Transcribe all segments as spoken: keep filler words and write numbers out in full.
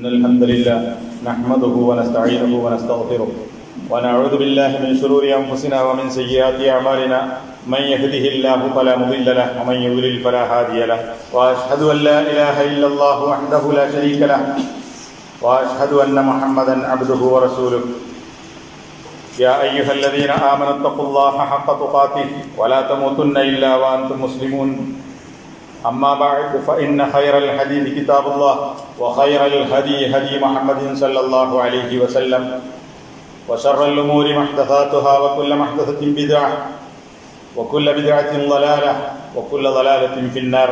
إن الحمد لله نحمده ونستعينه ونستغفره ونعوذ بالله من شرور أنفسنا ومن سيئات أعمالنا من يهده الله فلا مضل له ومن يضلل فلا هادي له وأشهد أن لا إله إلا الله وحده لا شريك له وأشهد أن محمدا عبده ورسوله يا أيها الذين آمنوا اتقوا الله حق تقاته ولا تموتن إلا وأنتم مسلمون أما بعد فإن خير الحديث كتاب الله وخير الهدي هدي محمد صلى الله عليه وسلم وشر الأمور محدثاتها وكل محدثة بدعة وكل بدعة ضلالة وكل ضلالة في النار.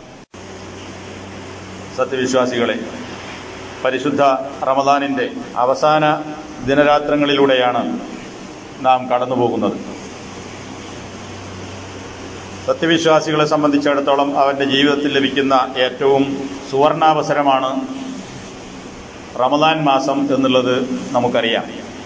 സത്യവിശ്വാസികളെ, പരിശുദ്ധ റമദാനിൻ്റെ അവസാന ദിനരാത്രങ്ങളിലൂടെയാണ് നാം കടന്നു പോകുന്നത്. സത്യവിശ്വാസികളെ സംബന്ധിച്ചിടത്തോളം അവൻ്റെ ജീവിതത്തിൽ ലഭിക്കുന്ന ഏറ്റവും സുവർണാവസരമാണ് റമദാൻ മാസം എന്നുള്ളത് നമുക്കറിയാം.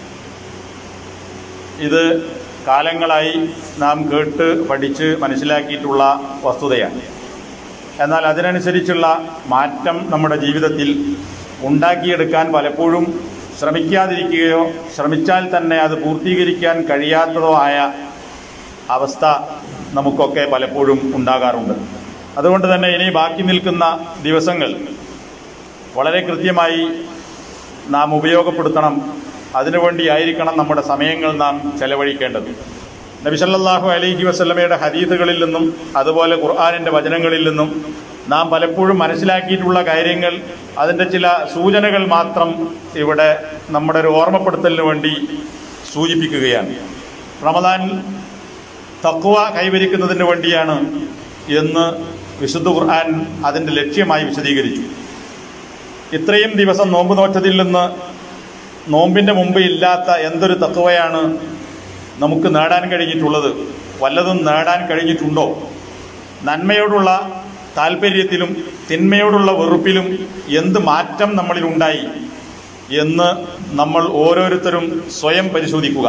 ഇത് കാലങ്ങളായി നാം കേട്ട് പഠിച്ച് മനസ്സിലാക്കിയിട്ടുള്ള വസ്തുതയാണ്. എന്നാൽ അതിനനുസരിച്ചുള്ള മാറ്റം നമ്മുടെ ജീവിതത്തിൽ ഉണ്ടാക്കിയെടുക്കാൻ പലപ്പോഴും ശ്രമിക്കാതിരിക്കുകയോ ശ്രമിച്ചാൽ തന്നെ അത് പൂർത്തീകരിക്കാൻ കഴിയാത്തതോ ആയ അവസ്ഥ നമുക്കൊക്കെ പലപ്പോഴും ഉണ്ടാകാറുണ്ട്. അതുകൊണ്ട് തന്നെ ഇനി ബാക്കി നിൽക്കുന്ന ദിവസങ്ങൾ വളരെ കൃത്യമായി നാം ഉപയോഗപ്പെടുത്തണം. അതിനുവേണ്ടിയായിരിക്കണം നമ്മുടെ സമയങ്ങൾ നാം ചെലവഴിക്കേണ്ടത്. നബി സല്ലല്ലാഹു അലൈഹി വസല്ലമയുടെ ഹദീസുകളിൽ നിന്നും അതുപോലെ ഖുർആനിൻ്റെ വചനങ്ങളിൽ നിന്നും നാം പലപ്പോഴും മനസ്സിലാക്കിയിട്ടുള്ള കാര്യങ്ങൾ, അതിൻ്റെ ചില സൂചനകൾ മാത്രം ഇവിടെ നമ്മുടെ ഒരു ഓർമ്മപ്പെടുത്തലിന് വേണ്ടി സൂചിപ്പിക്കുകയാണ്. റമദാൻ തഖ്വ കൈവരിക്കുന്നതിന് വേണ്ടിയാണ് എന്ന് വിശുദ്ധ ഖുർആൻ അതിൻ്റെ ലക്ഷ്യമായി വിശദീകരിച്ചു. ഇത്രയും ദിവസം നോമ്പ് നോറ്റതിൽ നിന്ന് നോമ്പിൻ്റെ മുമ്പ് ഇല്ലാത്ത എന്തൊരു തഖ്വയാണ് നമുക്ക് നേടാൻ കഴിഞ്ഞിട്ടുള്ളത്? വല്ലതും നേടാൻ കഴിഞ്ഞിട്ടുണ്ടോ? നന്മയോടുള്ള താല്പര്യത്തിലും തിന്മയോടുള്ള വെറുപ്പിലും എന്ത് മാറ്റം നമ്മളിൽ ഉണ്ടായി എന്ന് നമ്മൾ ഓരോരുത്തരും സ്വയം പരിശോധിക്കുക.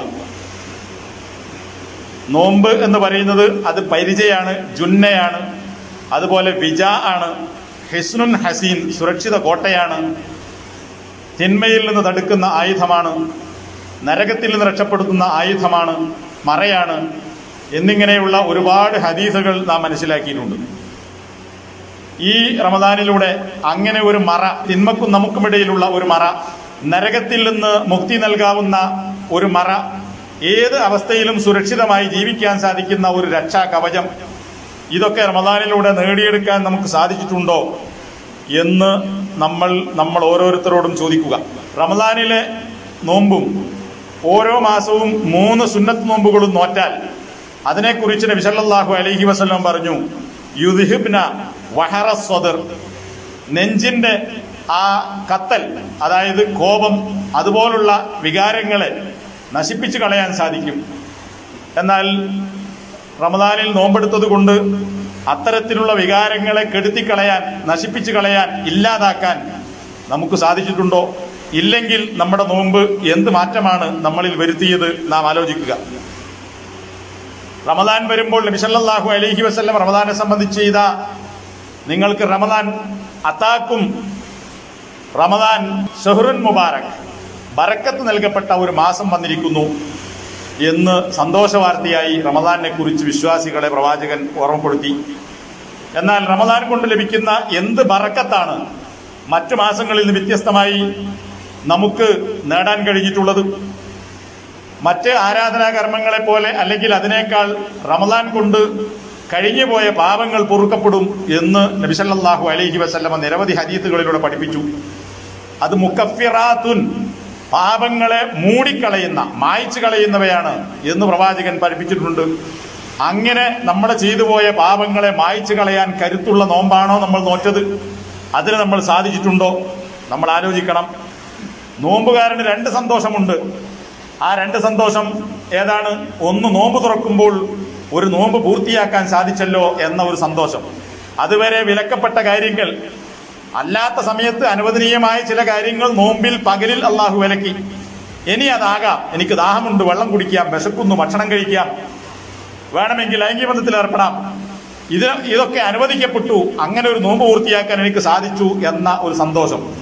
നോമ്പ് എന്ന് പറയുന്നത് അത് പരിചയാണ്, ജുന്നയാണ്, അതുപോലെ വിജാ ആണ്, ഹിസ്നുൻ ഹസീൻ സുരക്ഷിത കോട്ടയാണ്, തിന്മയിൽ നിന്ന് തടുക്കുന്ന ആയുധമാണ്, നരകത്തിൽ നിന്ന് രക്ഷപ്പെടുത്തുന്ന ആയുധമാണ്, മറയാണ് എന്നിങ്ങനെയുള്ള ഒരുപാട് ഹദീസുകൾ നാം മനസ്സിലാക്കിയിട്ടുണ്ട്. ഈ റമദാനിലൂടെ അങ്ങനെ ഒരു മറ, തിന്മക്കും നമുക്കുമിടയിലുള്ള ഒരു മറ, നരകത്തിൽ നിന്ന് മുക്തി നൽകാവുന്ന ഒരു മറ, ഏത് അവസ്ഥയിലും സുരക്ഷിതമായി ജീവിക്കാൻ സാധിക്കുന്ന ഒരു രക്ഷാ കവചം, ഇതൊക്കെ റമദാനിലൂടെ നേടിയെടുക്കാൻ നമുക്ക് സാധിച്ചിട്ടുണ്ടോ എന്ന് നമ്മൾ നമ്മൾ ഓരോരുത്തരോടും ചോദിക്കുക. റമദാനിലെ നോമ്പും ഓരോ മാസവും മൂന്ന് സുന്നത്ത് നോമ്പുകളും നോറ്റാൽ അതിനെക്കുറിച്ച് നബി സല്ലല്ലാഹു അലൈഹി വസല്ലം പറഞ്ഞു, യുദ്ഹിബ്ന വഹറ സ്വദർ, നെഞ്ചിന്റെ ആ കത്തൽ, അതായത് കോപം, അതുപോലുള്ള വികാരങ്ങളെ നശിപ്പിച്ചു കളയാൻ സാധിക്കും. എന്നാൽ റമദാനിൽ നോമ്പെടുത്തത് കൊണ്ട് അത്തരത്തിലുള്ള വികാരങ്ങളെ കെടുത്തിക്കളയാൻ, നശിപ്പിച്ചു കളയാൻ, ഇല്ലാതാക്കാൻ നമുക്ക് സാധിച്ചിട്ടുണ്ടോ? ഇല്ലെങ്കിൽ നമ്മുടെ നോമ്പ് എന്ത് മാറ്റമാണ് നമ്മളിൽ വരുത്തിയത് നാം ആലോചിക്കുക. റമദാൻ വരുമ്പോൾ നബി സല്ലല്ലാഹു അലൈഹി വസല്ലം റമദാനെ സംബന്ധിച്ച് ഇതാ നിങ്ങൾക്ക് റമദാൻ അതാക്കും, റമദാൻ ഷഹ്റുൻ മുബാറക്, ബറക്കത്ത് നൽകപ്പെട്ട ഒരു മാസം വന്നിരിക്കുന്നു എന്ന് സന്തോഷ വാർത്തയായി റമദാനെ കുറിച്ച് വിശ്വാസികളെ പ്രവാചകൻ ഓർമ്മപ്പെടുത്തി. എന്നാൽ റമദാൻ കൊണ്ട് ലഭിക്കുന്ന എന്ത് ബറക്കത്താണ് മറ്റു മാസങ്ങളിൽ നിന്ന് വ്യത്യസ്തമായി നമുക്ക് നേടാൻ കഴിഞ്ഞിട്ടുള്ളത്? മറ്റ് ആരാധനാ കർമ്മങ്ങളെ പോലെ അല്ലെങ്കിൽ അതിനേക്കാൾ റമദാൻ കൊണ്ട് കഴിഞ്ഞുപോയ പാപങ്ങൾ പൊറുക്കപ്പെടും എന്ന് നബി സല്ലല്ലാഹു അലൈഹി വസല്ലമ നിരവധി ഹദീസുകളിലൂടെ പഠിപ്പിച്ചു. അത് മുക്കഫിറാത്തുൻ, പാപങ്ങളെ മൂടിക്കളയുന്ന, മായ്ച്ചു കളയുന്നവയാണ് എന്ന് പ്രവാചകൻ പഠിപ്പിച്ചിട്ടുണ്ട്. അങ്ങനെ നമ്മുടെ ചെയ്തുപോയ പാപങ്ങളെ മായ്ച്ചു കളയാൻ കരുത്തുള്ള നോമ്പാണോ നമ്മൾ നോറ്റത്? അതിന് നമ്മൾ സാധിച്ചിട്ടുണ്ടോ? നമ്മൾ ആലോചിക്കണം. നോമ്പുകാരന് രണ്ട് സന്തോഷമുണ്ട്. ആ രണ്ട് സന്തോഷം ഏതാണ്? ഒന്ന്, നോമ്പ് തുറക്കുമ്പോൾ ഒരു നോമ്പ് പൂർത്തിയാക്കാൻ സാധിച്ചല്ലോ എന്ന ഒരു സന്തോഷം. അതുവരെ വിലക്കപ്പെട്ട കാര്യങ്ങൾ, അല്ലാത്ത സമയത്ത് അനുവദനീയമായ ചില കാര്യങ്ങൾ നോമ്പിൽ പകലിൽ അള്ളാഹു വിലക്കി. ഇനി അതാകാം, എനിക്ക് ദാഹമുണ്ട്, വെള്ളം കുടിക്കാം, വിശക്കുന്നു, ഭക്ഷണം കഴിക്കാം, വേണമെങ്കിൽ ലൈംഗിക ബന്ധത്തിൽ ഏർപ്പെടാം, ഇത് ഇതൊക്കെ അനുവദിക്കപ്പെട്ടു, അങ്ങനെ ഒരു നോമ്പ് പൂർത്തിയാക്കാൻ എനിക്ക് സാധിച്ചു എന്ന ഒരു സന്തോഷം.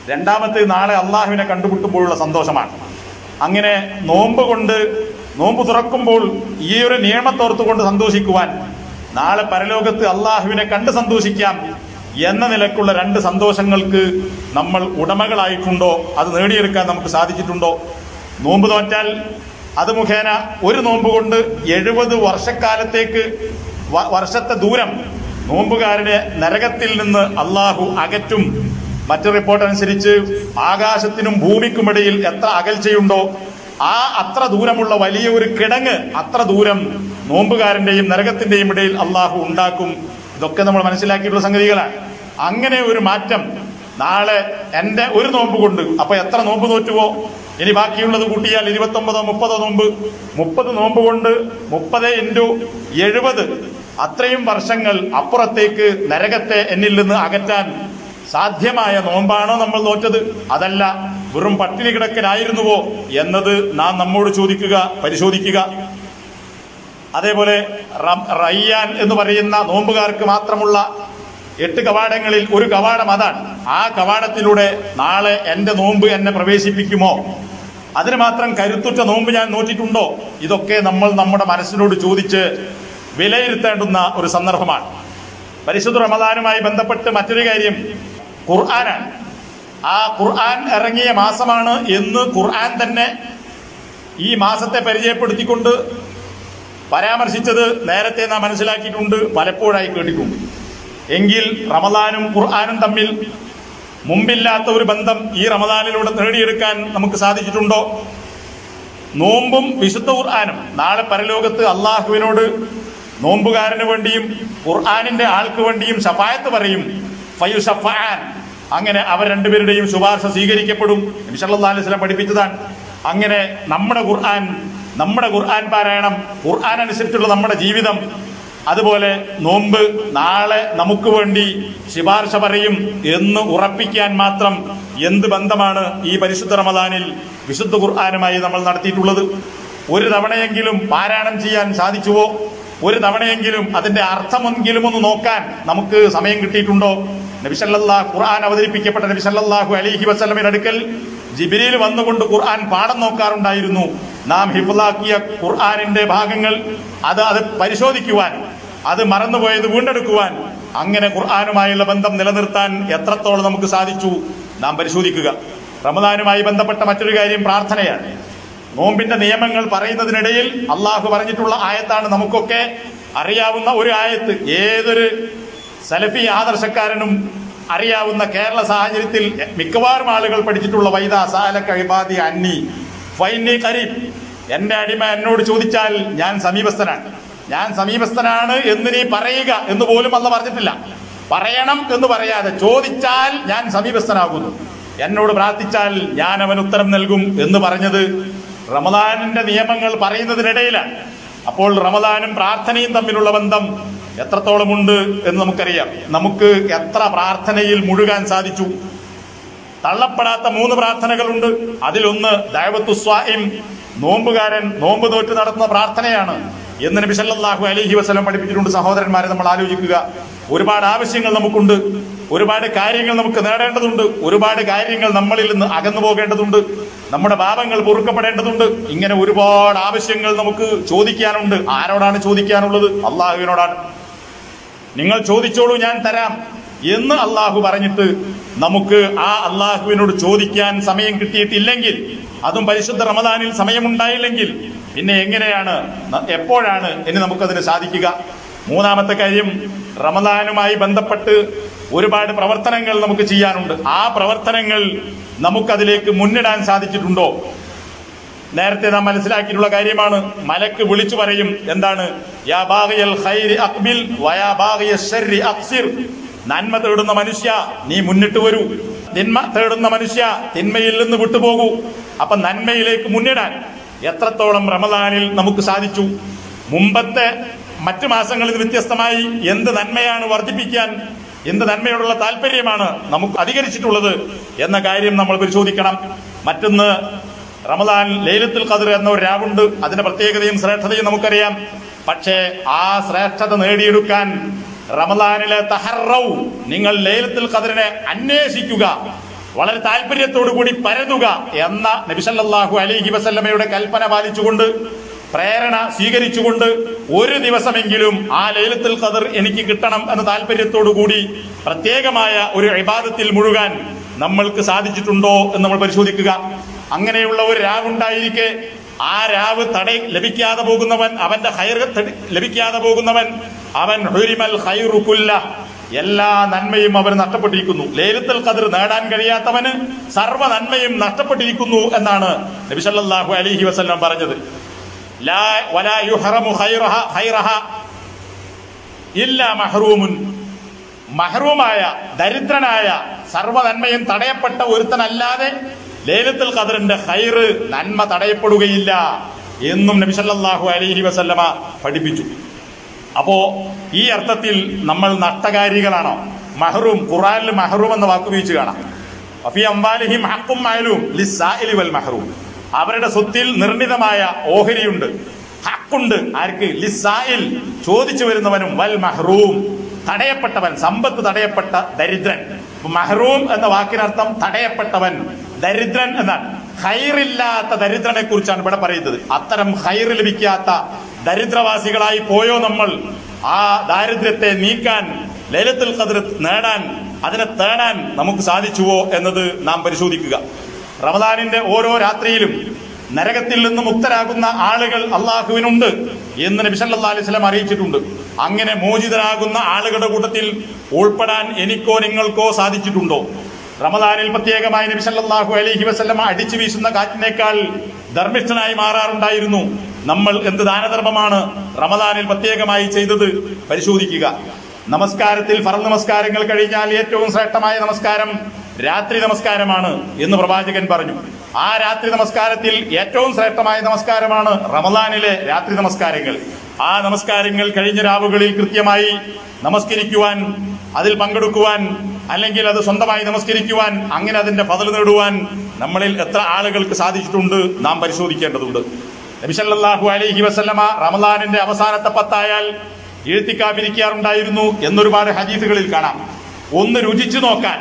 രണ്ടാമത്തെ നാളെ അള്ളാഹുവിനെ കണ്ടുമുട്ടുമ്പോഴുള്ള സന്തോഷമാണ്. അങ്ങനെ നോമ്പ് കൊണ്ട് നോമ്പ് തുറക്കുമ്പോൾ ഈ ഒരു നിയമത്തോർത്തുകൊണ്ട് സന്തോഷിക്കുവാൻ, നാളെ പരലോകത്ത് അള്ളാഹുവിനെ കണ്ട് സന്തോഷിക്കാം എന്ന നിലക്കുള്ള രണ്ട് സന്തോഷങ്ങൾക്ക് നമ്മൾ ഉടമകളായിട്ടുണ്ടോ? അത് നേടിയെടുക്കാൻ നമുക്ക് സാധിച്ചിട്ടുണ്ടോ? നോമ്പ് തോറ്റാൽ അത് മുഖേന ഒരു നോമ്പ് കൊണ്ട് എഴുപത് വർഷക്കാലത്തേക്ക് വർഷത്തെ ദൂരം നോമ്പുകാരനെ നരകത്തിൽ നിന്ന് അള്ളാഹു അകറ്റും. മറ്റു റിപ്പോർട്ട് അനുസരിച്ച് ആകാശത്തിനും ഭൂമിക്കുമിടയിൽ എത്ര അകൽച്ചയുണ്ടോ ആ അത്ര ദൂരമുള്ള വലിയ ഒരു കിടങ്ങ്, അത്ര ദൂരം നോമ്പുകാരന്റെയും നരകത്തിന്റെയും ഇടയിൽ അള്ളാഹു ഉണ്ടാക്കും. ഇതൊക്കെ നമ്മൾ മനസ്സിലാക്കിയിട്ടുള്ള സംഗതികളാണ്. അങ്ങനെ ഒരു മാറ്റം നാളെ എന്റെ ഒരു നോമ്പ് കൊണ്ട്, അപ്പൊ എത്ര നോമ്പ് നോറ്റുവോ ഇനി ബാക്കിയുള്ളത് കൂട്ടിയാൽ ഇരുപത്തി ഒമ്പതോ മുപ്പതോ നോമ്പ്, മുപ്പത് നോമ്പ് കൊണ്ട് മുപ്പത് ഇൻറ്റു എഴുപത്, അത്രയും വർഷങ്ങൾ അപ്പുറത്തേക്ക് നരകത്തെ എന്നിൽ നിന്ന് അകറ്റാൻ സാധ്യമായ നോമ്പാണോ നമ്മൾ നോറ്റത്? അതല്ല വെറും പട്ടിണി കിടക്കലായിരുന്നുവോ എന്നത് നാം നമ്മോട് ചോദിക്കുക, പരിശോധിക്കുക. അതേപോലെ റയ്യാൻ എന്ന് പറയുന്ന നോമ്പുകാർക്ക് മാത്രമുള്ള എട്ട് കവാടങ്ങളിൽ ഒരു കവാടം അതാണ്. ആ കവാടത്തിലൂടെ നാളെ എന്റെ നോമ്പ് എന്നെ പ്രവേശിപ്പിക്കുമോ? അതിന് മാത്രം കരുത്തുറ്റ നോമ്പ് ഞാൻ നോറ്റിട്ടുണ്ടോ? ഇതൊക്കെ നമ്മൾ നമ്മുടെ മനസ്സിനോട് ചോദിച്ച് വിലയിരുത്തേണ്ടുന്ന ഒരു സന്ദർഭമാണ്. പരിശുദ്ധ റമദാനുമായി ബന്ധപ്പെട്ട് മറ്റൊരു കാര്യം ഖുർആനാണ്. ആ ഖുർആൻ ഇറങ്ങിയ മാസമാണ് എന്ന് ഖുർആൻ തന്നെ ഈ മാസത്തെ പരിചയപ്പെടുത്തിക്കൊണ്ട് പരാമർശിച്ചത് നേരത്തെ നാം മനസ്സിലാക്കിയിട്ടുണ്ട്, പലപ്പോഴായി കേട്ടിട്ടുണ്ട്. എങ്കിൽ റമദാനും ഖുർആനും തമ്മിൽ മുമ്പില്ലാത്ത ഒരു ബന്ധം ഈ റമദാനിലൂടെ നേടിയെടുക്കാൻ നമുക്ക് സാധിച്ചിട്ടുണ്ടോ? നോമ്പും വിശുദ്ധ ഖുർആനും നാളെ പരലോകത്ത് അള്ളാഹുവിനോട് നോമ്പുകാരന് വേണ്ടിയും ഖുർആനിന്റെ ആൾക്ക് വേണ്ടിയും ശഫായത്ത് പറയും. ഫയുശഫഅൻ, അങ്ങനെ അവർ രണ്ടുപേരുടെയും ശുപാർശ സ്വീകരിക്കപ്പെടും. നബി സല്ലല്ലാഹു അലൈഹി വസല്ലം പഠിപ്പിച്ചതാണ്. അങ്ങനെ നമ്മുടെ ഖുർആൻ, നമ്മുടെ ഖുർആൻ പാരായണം, ഖുർആൻ അനുസരിച്ചുള്ള നമ്മുടെ ജീവിതം, അതുപോലെ നോമ്പ് നാളെ നമുക്ക് വേണ്ടി ശുപാർശ പറയും എന്ന് ഉറപ്പിക്കാൻ മാത്രം എന്ത് ബന്ധമാണ് ഈ പരിശുദ്ധ റമദാനിൽ വിശുദ്ധ ഖുർആനുമായി നമ്മൾ നടത്തിയിട്ടുള്ളത്? ഒരു തവണയെങ്കിലും പാരായണം ചെയ്യാൻ സാധിച്ചുവോ? ഒരു തവണയെങ്കിലും അതിന്റെ അർത്ഥമെങ്കിലും ഒന്ന് നോക്കാൻ നമുക്ക് സമയം കിട്ടിയിട്ടുണ്ടോ? നബി സല്ലല്ലാഹു ഖുർആൻ അവതരിപ്പിക്കപ്പെട്ട നബി സല്ലല്ലാഹു അലൈഹി വസല്ലമയുടെ അടുക്കൽ ജിബ്രീൽ വന്നുകൊണ്ട് ഖുർആൻ പാഠം നോക്കാറുണ്ടായിരുന്നു. നാം ഹിഫ്ളാക്കിയ ഖുർആനിന്റെ ഭാഗങ്ങൾ അത് അത് പരിശോധിക്കുവാൻ, അത് മറന്നുപോയത് വീണ്ടെടുക്കുവാൻ, അങ്ങനെ ഖുർആനുമായുള്ള ബന്ധം നിലനിർത്താൻ എത്രത്തോളം നമുക്ക് സാധിച്ചു നാം പരിശോധിക്കുക. റമദാനുമായി ബന്ധപ്പെട്ട മറ്റൊരു കാര്യം പ്രാർത്ഥനയാണ്. നോമ്പിന്റെ നിയമങ്ങൾ പറയുന്നതിനിടയിൽ അള്ളാഹു പറഞ്ഞിട്ടുള്ള ആയത്താണ് നമുക്കൊക്കെ അറിയാവുന്ന ഒരു ആയത്ത്. ഏതൊരു സലഫി ആദർശക്കാരനും അറിയാവുന്ന കേരള സാഹചര്യത്തിൽ മിക്കവാറും ആളുകൾ പഠിച്ചിട്ടുള്ള വൈദാ സഅലക ഇബാദി അന്നി ഫഇന്നി ഖരീബ്, എന്റെ അടിമ എന്നോട് ചോദിച്ചാൽ ഞാൻ സമീപസ്ഥനാണ്. ഞാൻ സമീപസ്ഥനാണ് എന്ന് നീ പറയുക എന്ന് പോലും അല്ല പറഞ്ഞിട്ടില്ല. പറയണം എന്ന് പറയാതെ ചോദിച്ചാൽ ഞാൻ സമീപസ്ഥനാകുന്നു, എന്നോട് പ്രാർത്ഥിച്ചാൽ ഞാൻ അവൻ ഉത്തരം നൽകും എന്ന് പറഞ്ഞത് റമദാനിന്റെ നിയമങ്ങൾ പറയുന്നതിനിടയിലാണ്. അപ്പോൾ റമദാനും പ്രാർത്ഥനയും തമ്മിലുള്ള ബന്ധം എത്രത്തോളം ഉണ്ട് എന്ന് നമുക്കറിയാം. നമുക്ക് എത്ര പ്രാർത്ഥനയിൽ മുഴുകാൻ സാധിച്ചു? തള്ളപ്പെടാത്ത മൂന്ന് പ്രാർത്ഥനകളുണ്ട്. അതിലൊന്ന് ദഅവത്തു സ്വാഇം, നോമ്പുകാരൻ നോമ്പ് നോറ്റ് നടത്തുന്ന പ്രാർത്ഥനയാണ് എന്ന് നബി സല്ലല്ലാഹു അലൈഹി വസല്ലം പഠിപ്പിച്ചിട്ടുണ്ട്. സഹോദരന്മാരെ, നമ്മൾ ആലോചിക്കുക, ഒരുപാട് ആവശ്യങ്ങൾ നമുക്കുണ്ട്, ഒരുപാട് കാര്യങ്ങൾ നമുക്ക് നേടേണ്ടതുണ്ട്, ഒരുപാട് കാര്യങ്ങൾ നമ്മളിൽ നിന്ന് അകന്നു പോകേണ്ടതുണ്ട്, നമ്മുടെ പാപങ്ങൾ പൊറുക്കപ്പെടേണ്ടതുണ്ട്. ഇങ്ങനെ ഒരുപാട് ആവശ്യങ്ങൾ നമുക്ക് ചോദിക്കാനുണ്ട്. ആരോടാണ് ചോദിക്കാനുള്ളത്? അള്ളാഹുവിനോടാണ്. നിങ്ങൾ ചോദിച്ചോളൂ, ഞാൻ തരാം എന്ന് അള്ളാഹു പറഞ്ഞിട്ട് നമുക്ക് ആ അള്ളാഹുവിനോട് ചോദിക്കാൻ സമയം കിട്ടിയിട്ടില്ലെങ്കിൽ, അതും പരിശുദ്ധ റമദാനിൽ സമയമുണ്ടായില്ലെങ്കിൽ പിന്നെ എങ്ങനെയാണ്, എപ്പോഴാണ് ഇനി നമുക്കതിന് സാധിക്കുക? മൂന്നാമത്തെ കാര്യം, റമദാനുമായി ബന്ധപ്പെട്ട് ഒരുപാട് പ്രവർത്തനങ്ങൾ നമുക്ക് ചെയ്യാനുണ്ട്. ആ പ്രവർത്തനങ്ങൾ നമുക്കതിലേക്ക് മുന്നിടാൻ സാധിച്ചിട്ടുണ്ടോ? നേരത്തെ നാം മനസ്സിലാക്കിയിട്ടുള്ള കാര്യമാണ്. മലക്ക് വിളിച്ചു പറയും, എന്താണ്? യാ ബാഗിയൽ ഖൈരി അഖ്ബിൽ വയാ ബാഗിയ ശർരി അഖ്സിർ. നന്മ തേടുന്ന മനുഷ്യ, നീ മുന്നിട്ട് വരൂ. തിന്മ തേടുന്ന മനുഷ്യ, തിന്മയിൽ നിന്ന് വിട്ടുപോകൂ. അപ്പൊ നന്മയിലേക്ക് മുന്നിടാൻ എത്രത്തോളം റമദാനിൽ നമുക്ക് സാധിച്ചു? മുമ്പത്തെ മറ്റു മാസങ്ങളിൽ വ്യത്യസ്തമായി എന്ത് നന്മയാണ് വർദ്ധിപ്പിക്കാൻ, എന്ത് നന്മയോടുള്ള താല്പര്യമാണ് നമുക്ക് അധികരിച്ചിട്ടുള്ളത് എന്ന കാര്യം നമ്മൾ പരിശോധിക്കണം. മറ്റൊന്ന്, റമദാൻ ലൈലത്തുൽ ഖദ്ർ എന്ന ഒരു രാവുണ്ട്. അതിന്റെ പ്രത്യേകതയും ശ്രേഷ്ഠതയും നമുക്കറിയാം. പക്ഷേ ആ ശ്രേഷ്ഠത നേടിയെടുക്കാൻ റമദാനിലെ തഹറൗ, നിങ്ങൾ ലൈലത്തുൽ ഖദ്റിനെ അന്വേഷിക്കുക വളരെ താല്പര്യത്തോടു കൂടി പരതുക എന്ന നബി സല്ലല്ലാഹു അലൈഹി വസല്ലമയുടെ കൽപ്പന പാലിച്ചുകൊണ്ട്, പ്രേരണ സ്വീകരിച്ചുകൊണ്ട് ഒരു ദിവസമെങ്കിലും ആ ലൈലത്തുൽ ഖദർ എനിക്ക് കിട്ടണം എന്ന താല്പര്യത്തോടു കൂടി പ്രത്യേകമായ ഒരു ഇബാദത്തിൽ മുഴുകാൻ നമ്മൾക്ക് സാധിച്ചിട്ടുണ്ടോ എന്ന് നമ്മൾ പരിശോധിക്കുക. അങ്ങനെയുള്ള ഒരു രാവുണ്ടായിരിക്കെ ആ രാവ് തട ലഭിക്കാതെ പോകുന്നവൻ, അവന്റെ ഖൈർ ലഭിക്കാതെ പോകുന്നവൻ, അവൻ ഹുരിമൽ ഖൈറു കുല്ല, എല്ലാ നന്മയും അവന് നഷ്ടപ്പെട്ടിരിക്കുന്നു. ലൈലത്തുൽ ഖദർ നേടാൻ കഴിയാത്തവന് സർവ്വ നന്മയും നഷ്ടപ്പെട്ടിരിക്കുന്നു എന്നാണ് നബി സല്ലല്ലാഹു അലൈഹി വസല്ലം പറഞ്ഞത്. ലാ വലാ യുഹറമു ഖൈറഹ ഖൈറഹ ഇല്ലാ മഹ്റൂമുൻ, മഹ്റൂമായ ദരിദ്രനായ സർവ്വ നന്മയും തടയപ്പെട്ട ഒരുത്തനല്ലാതെ ലൈലത്തുൽ ഖദറിന്റെ ഖൈർ, നന്മ തടയപ്പെടുകയില്ല എന്നും നബി സല്ലല്ലാഹു അലൈഹി വസല്ലമ പഠിപ്പിച്ചു. അപ്പോ ഈ അർത്ഥത്തിൽ നമ്മൾ നഷ്ടകാരികളാണോ? മഹ്റൂം, ഖുർആനിൽ മഹ്റൂം എന്ന വാക്ക് ഉപയോഗിച്ച് കാണാം. ഫീ അംവാലിഹിം ഹഖ്ഖും മഅലൂം ലിസ്സാഇലി വൽ മഹ്റൂം, അവരുടെ സ്വത്തിൽ നിർണിതമായ ഓഹരിയുണ്ട്, ഹക്കുണ്ട്. ആർക്ക്? ലിസ്സാഇൽ, ചോദിച്ചു വരുന്നവനും, വൽ മഹ്റൂം, തടയപ്പെട്ടവൻ, സമ്പത്ത് തടയപ്പെട്ട ദരിദ്രൻ. മഹ്റൂം എന്ന വാക്കിനർത്ഥം തടയപ്പെട്ടവൻ, ദരിദ്രൻ എന്നാണ്. ഖൈറില്ലാത്ത ദരിദ്രനെ കുറിച്ചാണ് ഇവിടെ പറയുന്നത്. അത്തരം ഖൈർ ലഭിക്കാത്ത ദരിദ്രവാസികളായി പോയോ നമ്മൾ? ആ ദാരിദ്ര്യത്തെ നീക്കാൻ, ലൈലത്തുൽ ഖദ്ർ നേടാൻ, അതിനെ തേടാൻ നമുക്ക് സാധിച്ചുവോ എന്നത് നാം പരിശോധിക്കുക. റമദാനിന്റെ ഓരോ രാത്രിയിലും നരകത്തിൽ നിന്ന് മുക്തരാകുന്ന ആളുകൾ അള്ളാഹുവിനുണ്ട് എന്ന് നബി സല്ലല്ലാഹു അലൈഹി വസല്ലം അറിയിച്ചിട്ടുണ്ട്. അങ്ങനെ മോചിതരാകുന്ന ആളുകളുടെ കൂട്ടത്തിൽ ഉൾപ്പെടാൻ എനിക്കോ നിങ്ങൾക്കോ സാധിച്ചിട്ടുണ്ടോ? റമദാനിൽ പ്രത്യേകമായി നബി സല്ലല്ലാഹു അലൈഹി വസല്ലം അടിച്ചു വീശുന്ന കാറ്റിനേക്കാൾ ധർമ്മിഷ്ഠനായി മാറാറുണ്ടായിരുന്നു. നമ്മൾ എന്ത് ദാനധർമ്മമാണ് റമദാനിൽ പ്രത്യേകമായി ചെയ്തത് പരിശോധിക്കുക. നമസ്കാരത്തിൽ ഫർദ് നമസ്കാരങ്ങൾ കഴിഞ്ഞാൽ ഏറ്റവും ശ്രേഷ്ഠമായ നമസ്കാരം രാത്രി നമസ്കാരമാണ് എന്ന് പ്രവാചകൻ പറഞ്ഞു. ആ രാത്രി നമസ്കാരത്തിൽ ഏറ്റവും ശ്രേഷ്ഠമായ നമസ്കാരമാണ് റമദാനിലെ രാത്രി നമസ്കാരങ്ങൾ. ആ നമസ്കാരങ്ങൾ കഴിഞ്ഞ രാവുകളിൽ കൃത്യമായി നമസ്കരിക്കുവാൻ, അതിൽ പങ്കെടുക്കുവാൻ, അല്ലെങ്കിൽ അത് സ്വന്തമായി നമസ്കരിക്കുവാൻ, അങ്ങനെ അതിന്റെ ഫضل നേടുവാൻ നമ്മളിൽ എത്ര ആളുകൾക്ക് സാധിച്ചിട്ടുണ്ട് നാം പരിശോധിക്കേണ്ടതുണ്ട്. നബി സല്ലല്ലാഹു അലൈഹി വസല്ലമ റമദാനിന്റെ അവസാനത്തെ പത്തായാൽ ഇഴ്തികാഫിരിക്കാറുണ്ടായിരുന്നു എന്നൊരുപാട് ഹദീസുകളിൽ കാണാം. ഒന്ന് രുചിച്ചു നോക്കാൻ,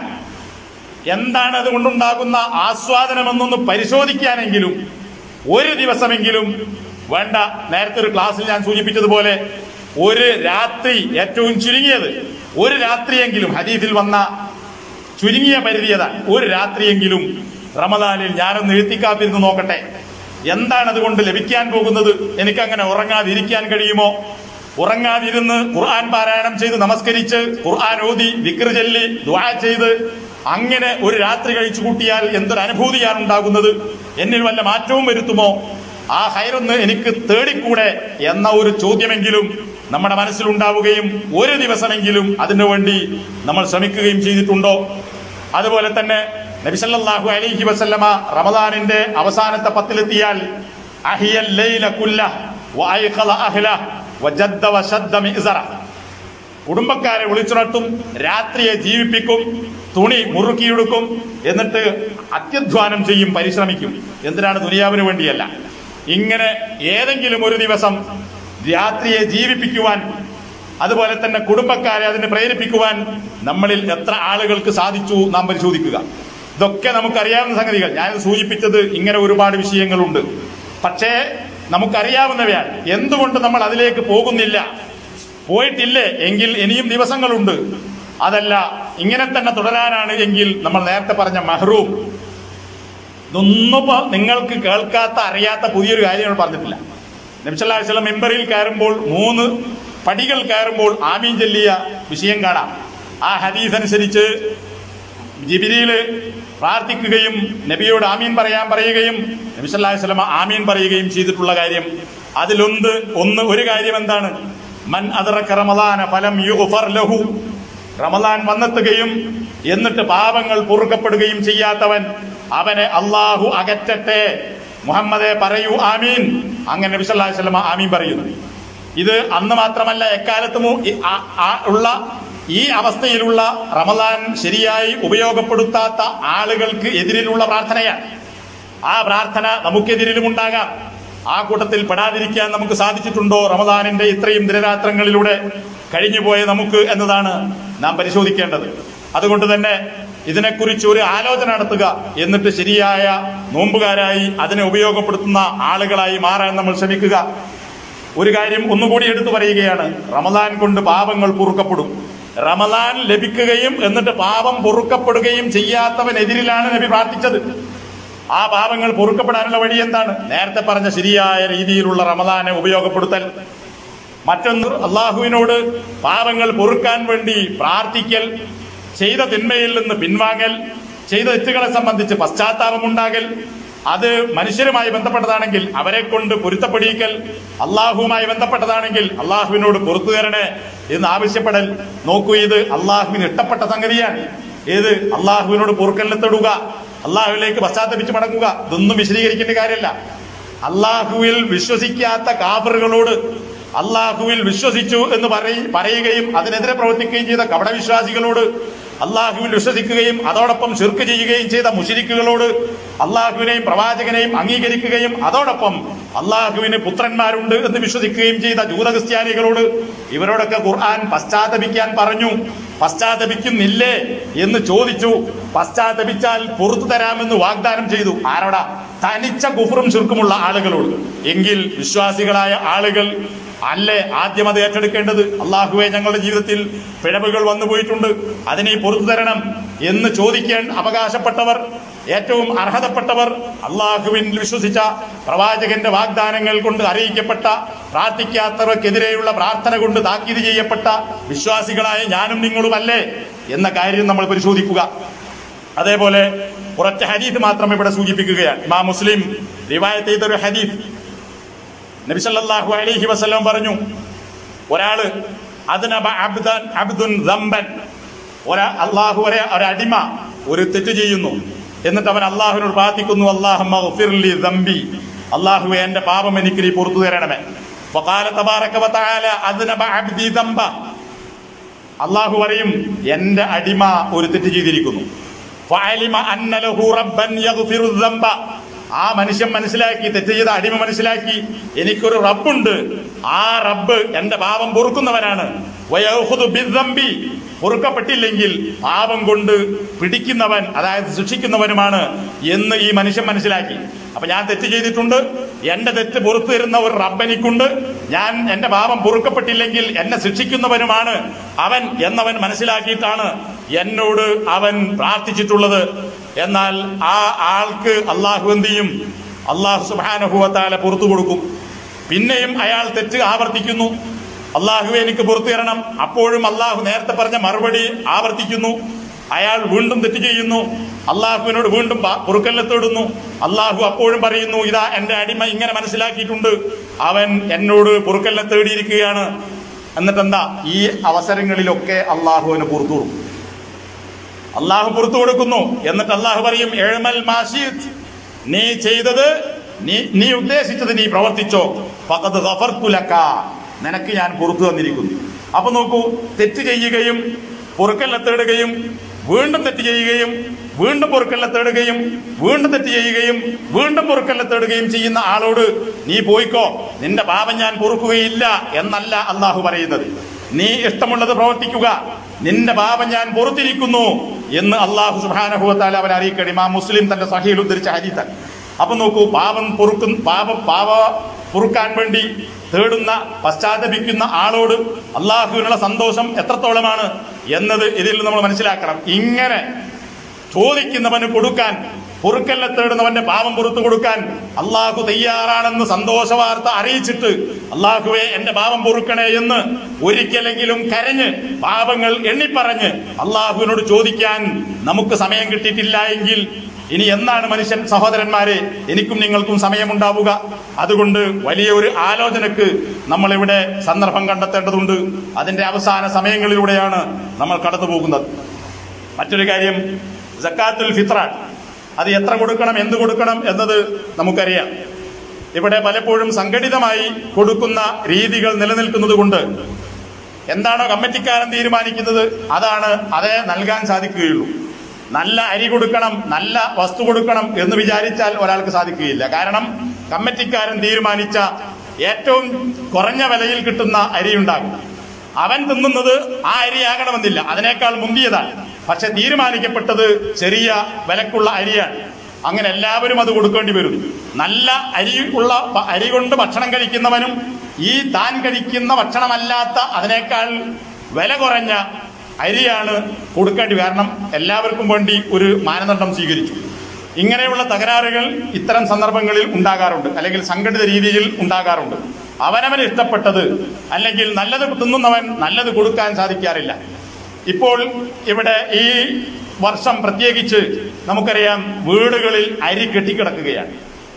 എന്താണ് അതുകൊണ്ടുണ്ടാകുന്ന ആസ്വാദനമെന്നൊന്ന് പരിശോധിക്കാനെങ്കിലും ഒരു ദിവസമെങ്കിലും വേണ്ട. നേരത്തെ ഒരു ക്ലാസ്സിൽ ഞാൻ സൂചിപ്പിച്ചതുപോലെ ഒരു രാത്രി, ഏറ്റവും ചുരുങ്ങിയത് ഒരു രാത്രിയെങ്കിലും, ഹദീസിൽ വന്ന ചുരുങ്ങിയ പരിധിയതാണ്, ഒരു രാത്രിയെങ്കിലും റമദാനിൽ ഞാനൊന്ന് ഇഴ്തികാഫിരുന്ന് നോക്കട്ടെ. എന്താണ് അതുകൊണ്ട് ലഭിക്കാൻ പോകുന്നത്? എനിക്കങ്ങനെ ഉറങ്ങാതിരിക്കാൻ കഴിയുമോ? ഉറങ്ങാതിരുന്ന് ഖുർആൻ പാരായണം ചെയ്ത് നമസ്കരിച്ച് ഖുർആൻ ഓതി ദിക്ർ ചൊല്ലി ദുആ ചെയ്ത് അങ്ങനെ ഒരു രാത്രി കഴിച്ചു കൂട്ടിയാൽ എന്തൊരു അനുഭൂതിയാണ് ഉണ്ടാകുന്നത്? എന്നിൽ വല്ല മാറ്റവും വരുത്തുമോ? ആ ഖൈറൊന്ന് എനിക്ക് തേടിക്കൂടെ എന്ന ഒരു ചോദ്യമെങ്കിലും നമ്മുടെ മനസ്സിലുണ്ടാവുകയും ഒരു ദിവസമെങ്കിലും അതിനു വേണ്ടി നമ്മൾ ശ്രമിക്കുകയും ചെയ്തിട്ടുണ്ടോ? അതുപോലെ തന്നെ നബി സല്ലല്ലാഹു അലൈഹി വസല്ലമ റമദാനിന്റെ അവസാനത്തെ പത്തിലെത്തിയാൽ അഹിയൽ ലൈല കുല്ലഹ് വഅയ്ഖല അഹ്ലഹ് വജദ്ദ വശദ്ദ മിഅ്സറ, കുടുംബക്കാരെ വിളിച്ചുണർത്തും, രാത്രിയെ ജീവിപ്പിക്കും, തുണി മുറുക്കിയെടുക്കും, എന്നിട്ട് അത്യധ്വാനം ചെയ്യും, പരിശ്രമിക്കും. എന്തിനാണ്? ദുനിയാവിന് വേണ്ടിയല്ല. ഇങ്ങനെ ഏതെങ്കിലും ഒരു ദിവസം രാത്രിയെ ജീവിപ്പിക്കുവാൻ, അതുപോലെ തന്നെ കുടുംബക്കാരെ അതിനെ പ്രേരിപ്പിക്കുവാൻ നമ്മളിൽ എത്ര ആളുകൾക്ക് സാധിച്ചു നാം പരിശോധിക്കുക. ഇതൊക്കെ നമുക്കറിയാവുന്ന സംഗതികൾ. ഞാൻ സൂചിപ്പിച്ചത് ഇങ്ങനെ ഒരുപാട് വിഷയങ്ങളുണ്ട്, പക്ഷേ നമുക്കറിയാവുന്നവയാണ്. എന്തുകൊണ്ട് നമ്മൾ അതിലേക്ക് പോകുന്നില്ല? പോയിട്ടില്ലേ എങ്കിൽ ഇനിയും ദിവസങ്ങളുണ്ട്. അതല്ല ഇങ്ങനെ തന്നെ തുടരാനാണ് എങ്കിൽ നമ്മൾ നേരത്തെ പറഞ്ഞ മഹ്റൂം, ഇതൊന്നും നിങ്ങൾക്ക് കേൾക്കാത്ത അറിയാത്ത പുതിയൊരു കാര്യം പറഞ്ഞിട്ടില്ല. നബി സല്ലല്ലാഹു അലൈഹി വസല്ലം മിമ്പറിൽ കയറുമ്പോൾ മൂന്ന് പടികൾ കയറുമ്പോൾ ആമീൻ ചൊല്ലിയ വിഷയം കാണാം. ആ ഹദീസ് അനുസരിച്ച് ജിബ്രീല് പ്രാർത്ഥിക്കുകയും നബിയോട് ആമീൻ പറയാൻ പറയുകയും നബി സല്ലല്ലാഹു അലൈഹി വസല്ലം ആമീൻ പറയുകയും ചെയ്തിട്ടുള്ള കാര്യം അതിലൊന്ന് ഒന്ന് ഒരു കാര്യം എന്താണ്? മൻ അദ്റക റമദാന ഫലം യുഗ്ഫർ ലഹു, റമദാൻ വന്നെത്തുകയും എന്നിട്ട് പാപങ്ങൾ പൊറുക്കപ്പെടുകയും ചെയ്യാത്തവൻ അവനെ അള്ളാഹു അകറ്റട്ടെ. മുഹമ്മദേ പറയൂ ആമീൻ. അങ്ങനെ നബി സല്ലല്ലാഹു അലൈഹി വസല്ലം ആമീൻ പറയുന്നു. ഇത് അന്ന് മാത്രമല്ല, എക്കാലത്തും ഉള്ള ഈ അവസ്ഥയിലുള്ള റമദാൻ ശരിയായി ഉപയോഗപ്പെടുത്താത്ത ആളുകൾക്ക് എതിരിലുള്ള പ്രാർത്ഥനയാണ്. ആ പ്രാർത്ഥന നമുക്കെതിരിലും ഉണ്ടാകാം. ആ കൂട്ടത്തിൽ പെടാതിരിക്കാൻ നമുക്ക് സാധിച്ചിട്ടുണ്ടോ? റമദാനിന്റെ ഇത്രയും ദിനരാത്രങ്ങളിലൂടെ കഴിഞ്ഞുപോയ നമുക്ക് എന്നതാണ് നാം പരിശോധിക്കേണ്ടത്. അതുകൊണ്ട് തന്നെ ഇതിനെക്കുറിച്ച് ഒരു ആലോചന നടത്തുക, എന്നിട്ട് ശരിയായ നോമ്പുകാരായി അതിനെ ഉപയോഗപ്പെടുത്തുന്ന ആളുകളായി മാറാൻ നമ്മൾ ശ്രമിക്കുക. ഒരു കാര്യം ഒന്നുകൂടി എടുത്തു പറയുകയാണ്, റമദാൻ കൊണ്ട് പാപങ്ങൾ പൊറുക്കപ്പെടും. റമദാൻ ലഭിക്കുകയും എന്നിട്ട് പാപം പൊറുക്കപ്പെടുകയും ചെയ്യാത്തവനെതിരിലാണ് നബി പ്രാർത്ഥിച്ചത്. ആ പാപങ്ങൾ പൊറുക്കപ്പെടാനുള്ള വഴി എന്താണ്? നേരത്തെ പറഞ്ഞ ശരിയായ രീതിയിലുള്ള റമദാനെ ഉപയോഗപ്പെടുത്തൽ. മറ്റൊന്ന്, അള്ളാഹുവിനോട് പാപങ്ങൾ പൊറുക്കാൻ വേണ്ടി പ്രാർത്ഥിക്കൽ, ചെയ്ത തിന്മയിൽ നിന്ന് പിൻവാങ്ങൽ, ചെയ്ത തെറ്റുകളെ സംബന്ധിച്ച് പശ്ചാത്താപമുണ്ടാകൽ, അത് മനുഷ്യരുമായി ബന്ധപ്പെട്ടതാണെങ്കിൽ അവരെ കൊണ്ട് പൊരുത്തപ്പെടിക്കൽ, അള്ളാഹുവുമായി ബന്ധപ്പെട്ടതാണെങ്കിൽ അള്ളാഹുവിനോട് പൊറത്തു തരണേ എന്ന് ആവശ്യപ്പെടൽ. നോക്കൂ, ഇത് അള്ളാഹുവിന് ഇഷ്ടപ്പെട്ട സംഗതിയാണ്. ഏത്? അള്ളാഹുവിനോട് പൊറുക്കലിനെ തൊടുക, അള്ളാഹുവിലേക്ക് പശ്ചാത്തപിച്ച് മടങ്ങുക. ഇതൊന്നും വിശദീകരിക്കേണ്ട കാര്യമല്ല. അള്ളാഹുവിൽ വിശ്വസിക്കാത്ത കാഫറുകളോട് അള്ളാഹുവിൽ വിശ്വസിച്ചു എന്ന് പറയുകയും അതിനെതിരെ പ്രവർത്തിക്കുകയും ചെയ്ത കപടവിശ്വാസികളോട്, അള്ളാഹുവിൽ വിശ്വസിക്കുകയും അതോടൊപ്പം ശിർക്ക് ചെയ്യുകയും ചെയ്ത മുശ്രിക്കുകളോട്, അള്ളാഹുവിനെയും പ്രവാചകനെയും അംഗീകരിക്കുകയും അതോടൊപ്പം അള്ളാഹുവിന് പുത്രന്മാരുണ്ട് എന്ന് വിശ്വസിക്കുകയും ചെയ്ത ജൂത ക്രിസ്ത്യാനികളോട്, ഇവരോടൊക്കെ ഖുർആൻ പശ്ചാത്തപിക്കാൻ പറഞ്ഞു. പശ്ചാത്തപിക്കുന്നില്ലേ എന്ന് ചോദിച്ചു. പശ്ചാത്തപിച്ചാൽ പുറത്തു തരാമെന്ന് വാഗ്ദാനം ചെയ്തു. ആരോടാ? തനിച്ച കുഫറും ശിർക്കുമുള്ള ആളുകളോട്. എങ്കിൽ വിശ്വാസികളായ ആളുകൾ അല്ലേ ആദ്യം അത് ഏറ്റെടുക്കേണ്ടത്? അള്ളാഹുവെ, ഞങ്ങളുടെ ജീവിതത്തിൽ പിഴവുകൾ വന്നു പോയിട്ടുണ്ട്, അതിനെ പുറത്തു തരണം എന്ന് ചോദിക്കാൻ അവകാശപ്പെട്ടവർ, ഏറ്റവും അർഹതപ്പെട്ടവർ, അള്ളാഹുവിൽ വിശ്വസിച്ച പ്രവാചകന്റെ വാഗ്ദാനങ്ങൾ കൊണ്ട് അറിയിക്കപ്പെട്ട, പ്രാർത്ഥിക്കാത്തവർക്കെതിരെയുള്ള പ്രാർത്ഥന കൊണ്ട് താക്കീത് ചെയ്യപ്പെട്ട വിശ്വാസികളായ ഞാനും നിങ്ങളുമല്ലേ എന്ന കാര്യം നമ്മൾ പരിശോധിക്കുക. അതേപോലെ കുറച്ച് ഹദീസ് മാത്രം ഇവിടെ സൂചിപ്പിക്കുകയാണ്. ഇമാം മുസ്ലിം റിവായത്ത് ചെയ്തൊരു ഹദീസ്, നബി സല്ലല്ലാഹു അലൈഹി വസല്ലം പറഞ്ഞു, ഒരാള് അദ്നബ അബ്ദൻ അബ്ദുൻ ദംബൻ, ഒരാ അള്ളാഹു ഒരേ ഒരടിമ ഒരു തെറ്റ് ചെയ്യുന്നു, എന്നിട്ട് അവൻ അള്ളാഹുവിനോട് പ്രാർത്ഥിക്കുന്നു, അല്ലാഹുമ്മ ഗ്ഫിർലി ദംബി, അള്ളാഹുവേ എന്റെ പാപം എനിക്ക് നീ പുറത്തു തരണമേ. ഫഖാല തബാറക വതആല അദ്നബ അബ്ദി ദംബ, അള്ളാഹു പറയും എന്റെ അടിമ ഒരു തെറ്റ് ചെയ്തിരിക്കുന്നു. ഫഅലിമ അന്ന ലഹു റബ്ബൻ യഗ്ഫിറു ദംബ, ആ മനുഷ്യൻ മനസ്സിലാക്കി, തെറ്റ് ചെയ്ത അടിമ മനസ്സിലാക്കി, എനിക്കൊരു റബ്ബുണ്ട്, ആ റബ്ബ് എന്റെ പാപം പൊറുക്കുന്നവനാണ്. വയഖുദു ബിദ്ദംബി, പൊറുക്കപ്പെട്ടില്ലെങ്കിൽ പാപം കൊണ്ട് പിടിക്കുന്നവൻ, അതായത് ശിക്ഷിക്കുന്നവനുമാണ് എന്ന് ഈ മനുഷ്യൻ മനസ്സിലാക്കി. അപ്പൊ ഞാൻ തെറ്റ് ചെയ്തിട്ടുണ്ട്, എന്റെ തെറ്റ് പുറത്തു തരുന്ന ഒരു റബ്ബനിക്കുണ്ട്, ഞാൻ എന്റെ പാപം പൊറുക്കപ്പെട്ടില്ലെങ്കിൽ എന്നെ ശിക്ഷിക്കുന്നവനുമാണ് അവൻ എന്നവൻ മനസ്സിലാക്കിയിട്ടാണ് എന്നോട് അവൻ പ്രാർത്ഥിച്ചിട്ടുള്ളത്. എന്നാൽ ആ ആൾക്ക് അള്ളാഹു എന്ത് ചെയ്യും? അള്ളാഹു സുബ്ഹാനഹു വ തആല പുറത്തു കൊടുക്കും. പിന്നെയും അയാൾ തെറ്റ് ആവർത്തിക്കുന്നു, അള്ളാഹുവെ എനിക്ക് പുറത്തു തരണം. അപ്പോഴും അള്ളാഹു നേരത്തെ പറഞ്ഞ മറുപടി ആവർത്തിക്കുന്നു. അയാൾ വീണ്ടും തെറ്റ് ചെയ്യുന്നു, അള്ളാഹുവിനോട് വീണ്ടും പൊറുക്കലിനെ തേടുന്നു. അള്ളാഹു അപ്പോഴും പറയുന്നു, ഇതാ എന്റെ അടിമ ഇങ്ങനെ മനസ്സിലാക്കിയിട്ടുണ്ട്, അവൻ എന്നോട് പൊറുക്കലിനെ തേടിയിരിക്കുകയാണ്. എന്നിട്ടെന്താ? ഈ അവസരങ്ങളിലൊക്കെ അള്ളാഹുവിന് പുറത്തു കൊടുക്കും. അള്ളാഹു പുറത്തു കൊടുക്കുന്നു. എന്നിട്ട് അള്ളാഹു പറയും, എഴുമൽ മാശീത്, നീ ചെയ്തത്, നീ നീ ഉദ്ദേശിച്ചത് നീ പ്രവർത്തിച്ചോ, ഫഖദ് ഗഫർതു ലക, നിനക്ക് ഞാൻ പുറത്തു തന്നിരിക്കുന്നു. അപ്പൊ നോക്കൂ, തെറ്റ് ചെയ്യുകയും പൊറുക്കലിനെ തേടുകയും വീണ്ടും തെറ്റ് ചെയ്യുകയും വീണ്ടും പൊറുക്കലിനെ തേടുകയും വീണ്ടും തെറ്റ് ചെയ്യുകയും വീണ്ടും പൊറുക്കലിനെ തേടുകയും ചെയ്യുന്ന ആളോട് നീ പോയിക്കോ, നിന്റെ പാപം ഞാൻ പൊറുക്കുകയില്ല എന്നല്ല അള്ളാഹു പറയുന്നത്. നീ ഇഷ്ടമുള്ളത് പ്രവർത്തിക്കുക, നിന്റെ പാപം ഞാൻ പൊറുത്തിരിക്കുന്നു എന്ന് അള്ളാഹു സുബ്ഹാനഹു വ തആല അവൻ അറിയിക്കണം. ഇമാം മുസ്ലിം തന്റെ സഹീഹ് ഉദ്ധരിച്ച ഹദീസാണ്. അപ്പൊ നോക്കൂ, പാപം പൊറുക്കുന്ന പാപ പാപ പൊറുക്കാൻ വേണ്ടി തേടുന്ന, പശ്ചാത്തപിക്കുന്ന ആളോട് അള്ളാഹുവിനുള്ള സന്തോഷം എത്രത്തോളമാണ് എന്നത് ഇതിൽ നമ്മൾ മനസ്സിലാക്കണം. ഇങ്ങനെ ചോദിക്കുന്നവന് കൊടുക്കാൻ, പൊറുക്കലിനെ തേടുന്നവന്റെ പാപം പുറത്തു കൊടുക്കാൻ അള്ളാഹു തയ്യാറാണെന്ന് സന്തോഷ വാർത്ത അറിയിച്ചിട്ട്, അള്ളാഹുവെ എന്റെ പാപം പൊറുക്കണേ എന്ന് ഒരിക്കലെങ്കിലും കരഞ്ഞ് പാപങ്ങൾ എണ്ണിപ്പറഞ്ഞ് അള്ളാഹുവിനോട് ചോദിക്കാൻ നമുക്ക് സമയം കിട്ടിയിട്ടില്ല എങ്കിൽ ഇനി എന്നാണ് മനുഷ്യൻ സഹോദരന്മാരെ എനിക്കും നിങ്ങൾക്കും സമയമുണ്ടാവുക? അതുകൊണ്ട് വലിയ ഒരു ആലോചനക്ക് നമ്മളിവിടെ സന്ദർഭം കണ്ടെത്തേണ്ടതുണ്ട്. അതിന്റെ അവസാന സമയങ്ങളിലൂടെയാണ് നമ്മൾ കടന്നു പോകുന്നത്. മറ്റൊരു കാര്യം, സക്കാത്തുൽ ഫിത്ര, അത് എത്ര കൊടുക്കണം, എന്ത് കൊടുക്കണം എന്നത് നമുക്കറിയാം. ഇവിടെ പലപ്പോഴും സംഘടിതമായി കൊടുക്കുന്ന രീതികൾ നിലനിൽക്കുന്നത് കൊണ്ട് എന്താണോ കമ്മിറ്റിക്കാരൻ തീരുമാനിക്കുന്നത് അതാണ് അതേ നൽകാൻ സാധിക്കുകയുള്ളൂ. നല്ല അരി കൊടുക്കണം, നല്ല വസ്തു കൊടുക്കണം എന്ന് വിചാരിച്ചാൽ ഒരാൾക്ക് സാധിക്കുകയില്ല. കാരണം കമ്മിറ്റിക്കാരൻ തീരുമാനിച്ച ഏറ്റവും കുറഞ്ഞ വിലയിൽ കിട്ടുന്ന അരി ഉണ്ടാകും. അവൻ തിന്നുന്നത് ആ അരിയാകണമെന്നില്ല, അതിനേക്കാൾ മുന്തിയതാണ്. പക്ഷെ തീരുമാനിക്കപ്പെട്ടത് ചെറിയ വിലക്കുള്ള അരിയാണ്. അങ്ങനെ എല്ലാവരും അത് കൊടുക്കേണ്ടി വരും. നല്ല അരി ഉള്ള അരി കൊണ്ട് ഭക്ഷണം കഴിക്കുന്നവനും ഈ താൻ കഴിക്കുന്ന ഭക്ഷണമല്ലാത്ത അതിനേക്കാൾ വില കുറഞ്ഞ അരിയാണ് കൊടുക്കേണ്ടി. കാരണം എല്ലാവർക്കും വേണ്ടി ഒരു മാനദണ്ഡം സ്വീകരിച്ചു. ഇങ്ങനെയുള്ള തകരാറുകൾ ഇത്തരം സന്ദർഭങ്ങളിൽ ഉണ്ടാകാറുണ്ട്, അല്ലെങ്കിൽ സംഘടിത രീതിയിൽ ഉണ്ടാകാറുണ്ട്. അവനവന് ഇഷ്ടപ്പെട്ടത് അല്ലെങ്കിൽ നല്ലത് തിന്നുന്നവൻ നല്ലത് കൊടുക്കാൻ സാധിക്കാറില്ല. ഇപ്പോൾ ഇവിടെ ഈ വർഷം പ്രത്യേകിച്ച് നമുക്കറിയാം, വീടുകളിൽ അരി കെട്ടിക്കിടക്കുകയാണ്.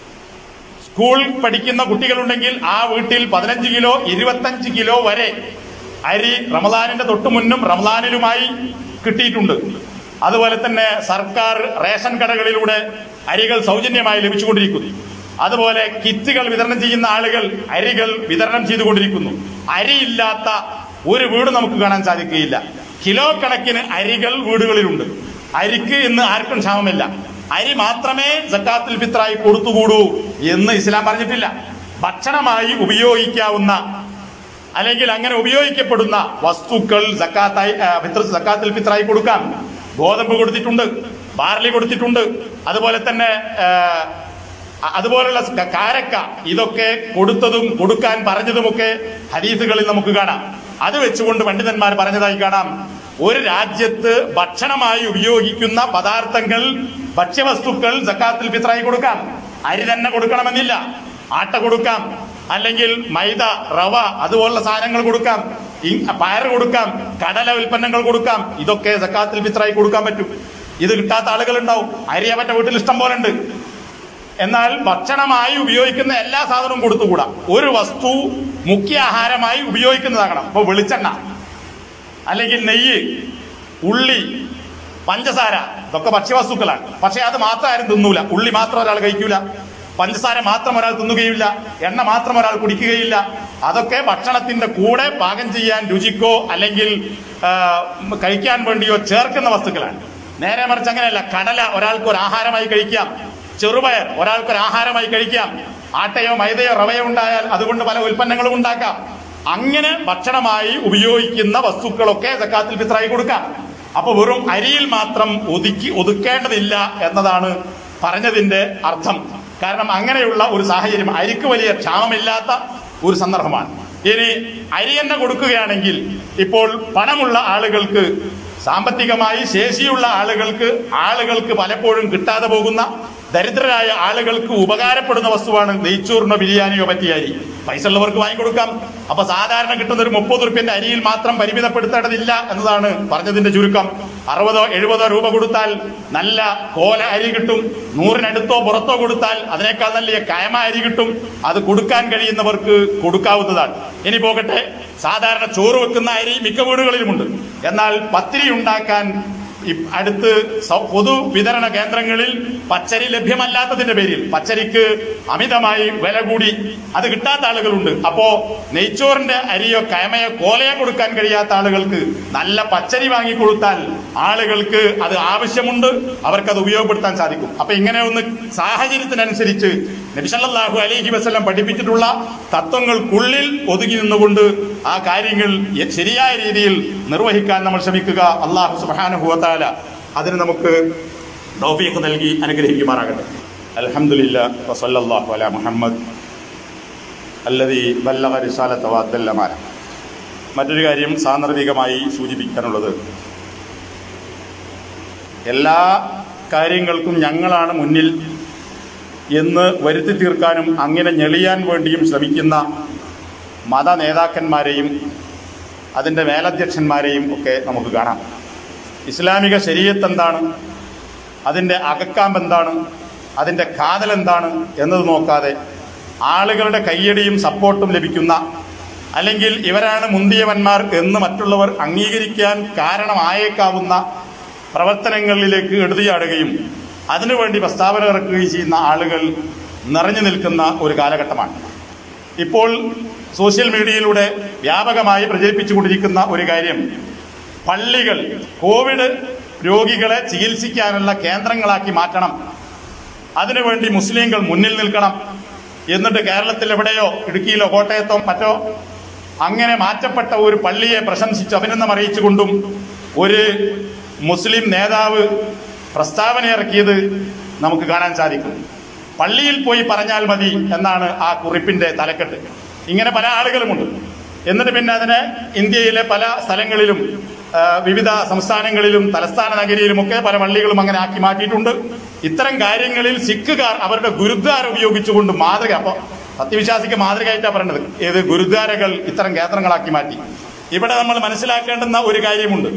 സ്കൂൾ പഠിക്കുന്ന കുട്ടികളുണ്ടെങ്കിൽ ആ വീട്ടിൽ പതിനഞ്ച് കിലോ ഇരുപത്തഞ്ച് കിലോ വരെ അരി റമദാനിന്റെ തൊട്ടു മുന്നും റമദാനിലുമായി കിട്ടിയിട്ടുണ്ട്. അതുപോലെ തന്നെ സർക്കാർ റേഷൻ കടകളിലൂടെ അരികൾ സൗജന്യമായി ലഭിച്ചുകൊണ്ടിരിക്കുന്നു. അതുപോലെ കിറ്റുകൾ വിതരണം ചെയ്യുന്ന ആളുകൾ അരികൾ വിതരണം ചെയ്തുകൊണ്ടിരിക്കുന്നു. അരിയില്ലാത്ത ഒരു വീട് നമുക്ക് കാണാൻ സാധിക്കുകയില്ല. കിലോ കണക്കിന് അരികൾ വീടുകളിലുണ്ട്. അരിക്ക് ഇന്ന് ആർക്കും ക്ഷാമമില്ല. അരി മാത്രമേ സക്കാത്തുൽ ഫിത്റായി കൊടുത്തുകൂടൂ എന്ന് ഇസ്ലാം പറഞ്ഞിട്ടില്ല. ഭക്ഷണമായി ഉപയോഗിക്കാവുന്ന അല്ലെങ്കിൽ അങ്ങനെ ഉപയോഗിക്കപ്പെടുന്ന വസ്തുക്കൾ സക്കാത്തായി സക്കാത്തുൽ ഫിത്റായി കൊടുക്കാം. ഗോതമ്പ് കൊടുത്തിട്ടുണ്ട്, ബാർലി കൊടുത്തിട്ടുണ്ട്, അതുപോലെ തന്നെ അതുപോലുള്ള കാരക്ക, ഇതൊക്കെ കൊടുത്തതും കൊടുക്കാൻ പറഞ്ഞതുമൊക്കെ ഹദീസുകളിൽ നമുക്ക് കാണാം. അത് വെച്ചുകൊണ്ട് പണ്ഡിതന്മാർ പറഞ്ഞതായി കാണാം, ഒരു രാജ്യത്ത് ഭക്ഷണമായി ഉപയോഗിക്കുന്ന പദാർത്ഥങ്ങൾ, ഭക്ഷ്യവസ്തുക്കൾ സക്കാത്തുൽ ഫിത്റായി കൊടുക്കാം. അരി തന്നെ കൊടുക്കണമെന്നില്ല. ആട്ട കൊടുക്കാം, അല്ലെങ്കിൽ മൈദ, റവ അതുപോലുള്ള സാധനങ്ങൾ കൊടുക്കാം, പയറ് കൊടുക്കാം, കടല ഉൽപ്പന്നങ്ങൾ കൊടുക്കാം. ഇതൊക്കെ സക്കാത്തുൽ ഫിത്റായി കൊടുക്കാൻ പറ്റും. ഇത് കിട്ടാത്ത ആളുകൾ ഉണ്ടാവും. അരി അവന്റെ വീട്ടിൽ ഇഷ്ടം പോലെ ഉണ്ട്. എന്നാൽ ഭക്ഷണമായി ഉപയോഗിക്കുന്ന എല്ലാ സാധനവും കൊടുത്തുകൂടാ. ഒരു വസ്തു മുഖ്യ ആഹാരമായി ഉപയോഗിക്കുന്നതാകണം. ഇപ്പൊ വെളിച്ചെണ്ണ, അല്ലെങ്കിൽ നെയ്യ്, ഉള്ളി, പഞ്ചസാര, ഇതൊക്കെ ഭക്ഷ്യവസ്തുക്കളാണ്. പക്ഷെ അത് മാത്രം ആരും തിന്നൂല. ഉള്ളി മാത്രം ഒരാൾ കഴിക്കൂല, പഞ്ചസാര മാത്രം ഒരാൾ തിന്നുകയില്ല, എണ്ണ മാത്രം ഒരാൾ കുടിക്കുകയില്ല. അതൊക്കെ ഭക്ഷണത്തിന്റെ കൂടെ പാകം ചെയ്യാൻ, രുചിക്കോ അല്ലെങ്കിൽ കഴിക്കാൻ വേണ്ടിയോ ചേർക്കുന്ന വസ്തുക്കളാണ്. നേരെ മറിച്ച് അങ്ങനെയല്ല. കടല ഒരാൾക്ക് ഒരു ആഹാരമായി കഴിക്കാം, ചെറുപയർ ഒരാൾക്ക് ഒരു ആഹാരമായി കഴിക്കാം, ആട്ടയോ മൈദയോ റവയോ ഉണ്ടായാൽ അതുകൊണ്ട് പല ഉൽപ്പന്നങ്ങളും ഉണ്ടാക്കാം. അങ്ങനെ ഭക്ഷണമായി ഉപയോഗിക്കുന്ന വസ്തുക്കളൊക്കെ സക്കാത്തുൽ ഫിത്റായി കൊടുക്കാം. അപ്പൊ വെറും അരിയിൽ മാത്രം ഒതുക്കി ഒതുക്കേണ്ടതില്ല എന്നതാണ് പറഞ്ഞതിന്റെ അർത്ഥം. കാരണം അങ്ങനെയുള്ള ഒരു സാഹചര്യം, അരിക്ക് വലിയ ക്ഷാമമില്ലാത്ത ഒരു സന്ദർഭമാണ്. ഇനി അരി തന്നെ കൊടുക്കുകയാണെങ്കിൽ ഇപ്പോൾ പണമുള്ള ആളുകൾക്ക്, സാമ്പത്തികമായി ശേഷിയുള്ള ആളുകൾക്ക് ആളുകൾക്ക് പലപ്പോഴും കിട്ടാതെ പോകുന്ന, ദരിദ്രരായ ആളുകൾക്ക് ഉപകാരപ്പെടുന്ന വസ്തുവാണ് നെയ്ച്ചോറിനോ ബിരിയാണിയോ പറ്റിയ അരി. പൈസ ഉള്ളവർക്ക് വാങ്ങിക്കൊടുക്കാം. അപ്പൊ സാധാരണ കിട്ടുന്ന ഒരു മുപ്പത് റുപ്യന്റെ അരിയിൽ മാത്രം പരിമിതപ്പെടുത്തേണ്ടതില്ല എന്നതാണ് പറഞ്ഞതിന്റെ ചുരുക്കം. അറുപതോ എഴുപതോ രൂപ കൊടുത്താൽ നല്ല കോല അരി കിട്ടും. നൂറിനടുത്തോ പുറത്തോ കൊടുത്താൽ അതിനേക്കാൾ നല്ല കയമ അരി കിട്ടും. അത് കൊടുക്കാൻ കഴിയുന്നവർക്ക് കൊടുക്കാവുന്നതാണ്. ഇനി പോകട്ടെ, സാധാരണ ചോറ് വെക്കുന്ന അരി മിക്ക വീടുകളിലുമുണ്ട്. എന്നാൽ പത്തിരി ഉണ്ടാക്കാൻ അടുത്ത് പൊതു വിതരണ കേന്ദ്രങ്ങളിൽ പച്ചരി ലഭ്യമല്ലാത്തതിന്റെ പേരിൽ പച്ചരിക്ക് അമിതമായി വില കൂടി അത് കിട്ടാത്ത ആളുകളുണ്ട്. അപ്പോ നെയ്ച്ചോറിന്റെ അരിയോ കയമയോ കോലയോ കൊടുക്കാൻ കഴിയാത്ത ആളുകൾക്ക് നല്ല പച്ചരി വാങ്ങിക്കൊടുത്താൽ ആളുകൾക്ക് അത് ആവശ്യമുണ്ട്, അവർക്കത് ഉപയോഗപ്പെടുത്താൻ സാധിക്കും. അപ്പൊ ഇങ്ങനെ ഒന്ന് സാഹചര്യത്തിനനുസരിച്ച് നബി സല്ലല്ലാഹു അലൈഹി വസല്ലം പഠിപ്പിച്ചിട്ടുള്ള തത്വങ്ങൾക്കുള്ളിൽ ഒതുങ്ങി നിന്നുകൊണ്ട് ആ കാര്യങ്ങൾ ശരിയായ രീതിയിൽ നിർവഹിക്കാൻ നമ്മൾ ശ്രമിക്കുക. അല്ലാഹു സുബ്ഹാനഹു വ തആല അതിന് നമുക്ക് തൗഫീഖ് നൽകി അനുഗ്രഹിക്കുമാറാകട്ടെ. അൽഹംദുലില്ലാഹി വസല്ലല്ലാഹു അലാ മുഹമ്മദ് അല്ലദീ ബല്ലഗ റിസാലത വഅദ്ദൽ അമാന. മറ്റൊരു കാര്യം സാന്ദർഭികമായി സൂചിപ്പിക്കാനുള്ളത്, എല്ലാ കാര്യങ്ങൾക്കും ഞങ്ങളാണ് മുന്നിൽ എന്ന് വരുത്തി തീർക്കാനും അങ്ങനെ ഞെളിയാൻ വേണ്ടിയും ശ്രമിക്കുന്ന മത നേതാക്കന്മാരെയും അതിൻ്റെ മേലധ്യക്ഷന്മാരെയും ഒക്കെ നമുക്ക് കാണാം. ഇസ്ലാമിക ശരീഅത്ത് എന്താണ്, അതിൻ്റെ അകക്കാമ്പ് എന്താണ്, അതിൻ്റെ കാതൽ എന്താണ് എന്നത് നോക്കാതെ ആളുകളുടെ കയ്യടിയും സപ്പോർട്ടും ലഭിക്കുന്ന, അല്ലെങ്കിൽ ഇവരാണ് മുന്തിയവന്മാർ എന്ന് മറ്റുള്ളവർ അംഗീകരിക്കാൻ കാരണമായേക്കാവുന്ന പ്രവർത്തനങ്ങളിലേക്ക് എടുത്തിയാടുകയും അതിനുവേണ്ടി പ്രസ്താവന ഇറക്കുകയും ചെയ്യുന്ന ആളുകൾ നിറഞ്ഞു നിൽക്കുന്ന ഒരു കാലഘട്ടമാണ്. ഇപ്പോൾ സോഷ്യൽ മീഡിയയിലൂടെ വ്യാപകമായി പ്രചരിപ്പിച്ചുകൊണ്ടിരിക്കുന്ന ഒരു കാര്യം, പള്ളികൾ കോവിഡ് രോഗികളെ ചികിത്സിക്കാനുള്ള കേന്ദ്രങ്ങളാക്കി മാറ്റണം, അതിനുവേണ്ടി മുസ്ലിങ്ങൾ മുന്നിൽ നിൽക്കണം. എന്നിട്ട് കേരളത്തിൽ എവിടെയോ, ഇടുക്കിയിലോ കോട്ടയത്തോ മറ്റോ അങ്ങനെ മാറ്റപ്പെട്ട ഒരു പള്ളിയെ പ്രശംസിച്ച് അഭിനന്ദനം അറിയിച്ചുകൊണ്ടും ഒരു മുസ്ലിം നേതാവ് പ്രസ്താവന ഇറക്കിയത് നമുക്ക് കാണാൻ സാധിക്കും. പള്ളിയിൽ പോയി പറഞ്ഞാൽ മതി എന്നാണ് ആ കുറിപ്പിന്റെ തലക്കെട്ട്. ഇങ്ങനെ പല ആളുകളുമുണ്ട്. എന്നിട്ട് പിന്നെ അതിനെ ഇന്ത്യയിലെ പല സ്ഥലങ്ങളിലും വിവിധ സംസ്ഥാനങ്ങളിലും തലസ്ഥാന നഗരിയിലുമൊക്കെ പല പള്ളികളും അങ്ങനെ ആക്കി മാറ്റിയിട്ടുണ്ട്. ഇത്തരം കാര്യങ്ങളിൽ സിഖുകാർ അവരുടെ ഗുരുദ്വാര ഉപയോഗിച്ചുകൊണ്ട് മാതൃക, അപ്പൊ സത്യവിശ്വാസിക്ക് മാതൃകയായിട്ടാണ് പറയുന്നത്, ഏത് ഗുരുദ്വാരകൾ ഇത്തരം കേന്ദ്രങ്ങളാക്കി മാറ്റി. ഇവിടെ നമ്മൾ മനസ്സിലാക്കേണ്ടുന്ന ഒരു കാര്യമുണ്ട്.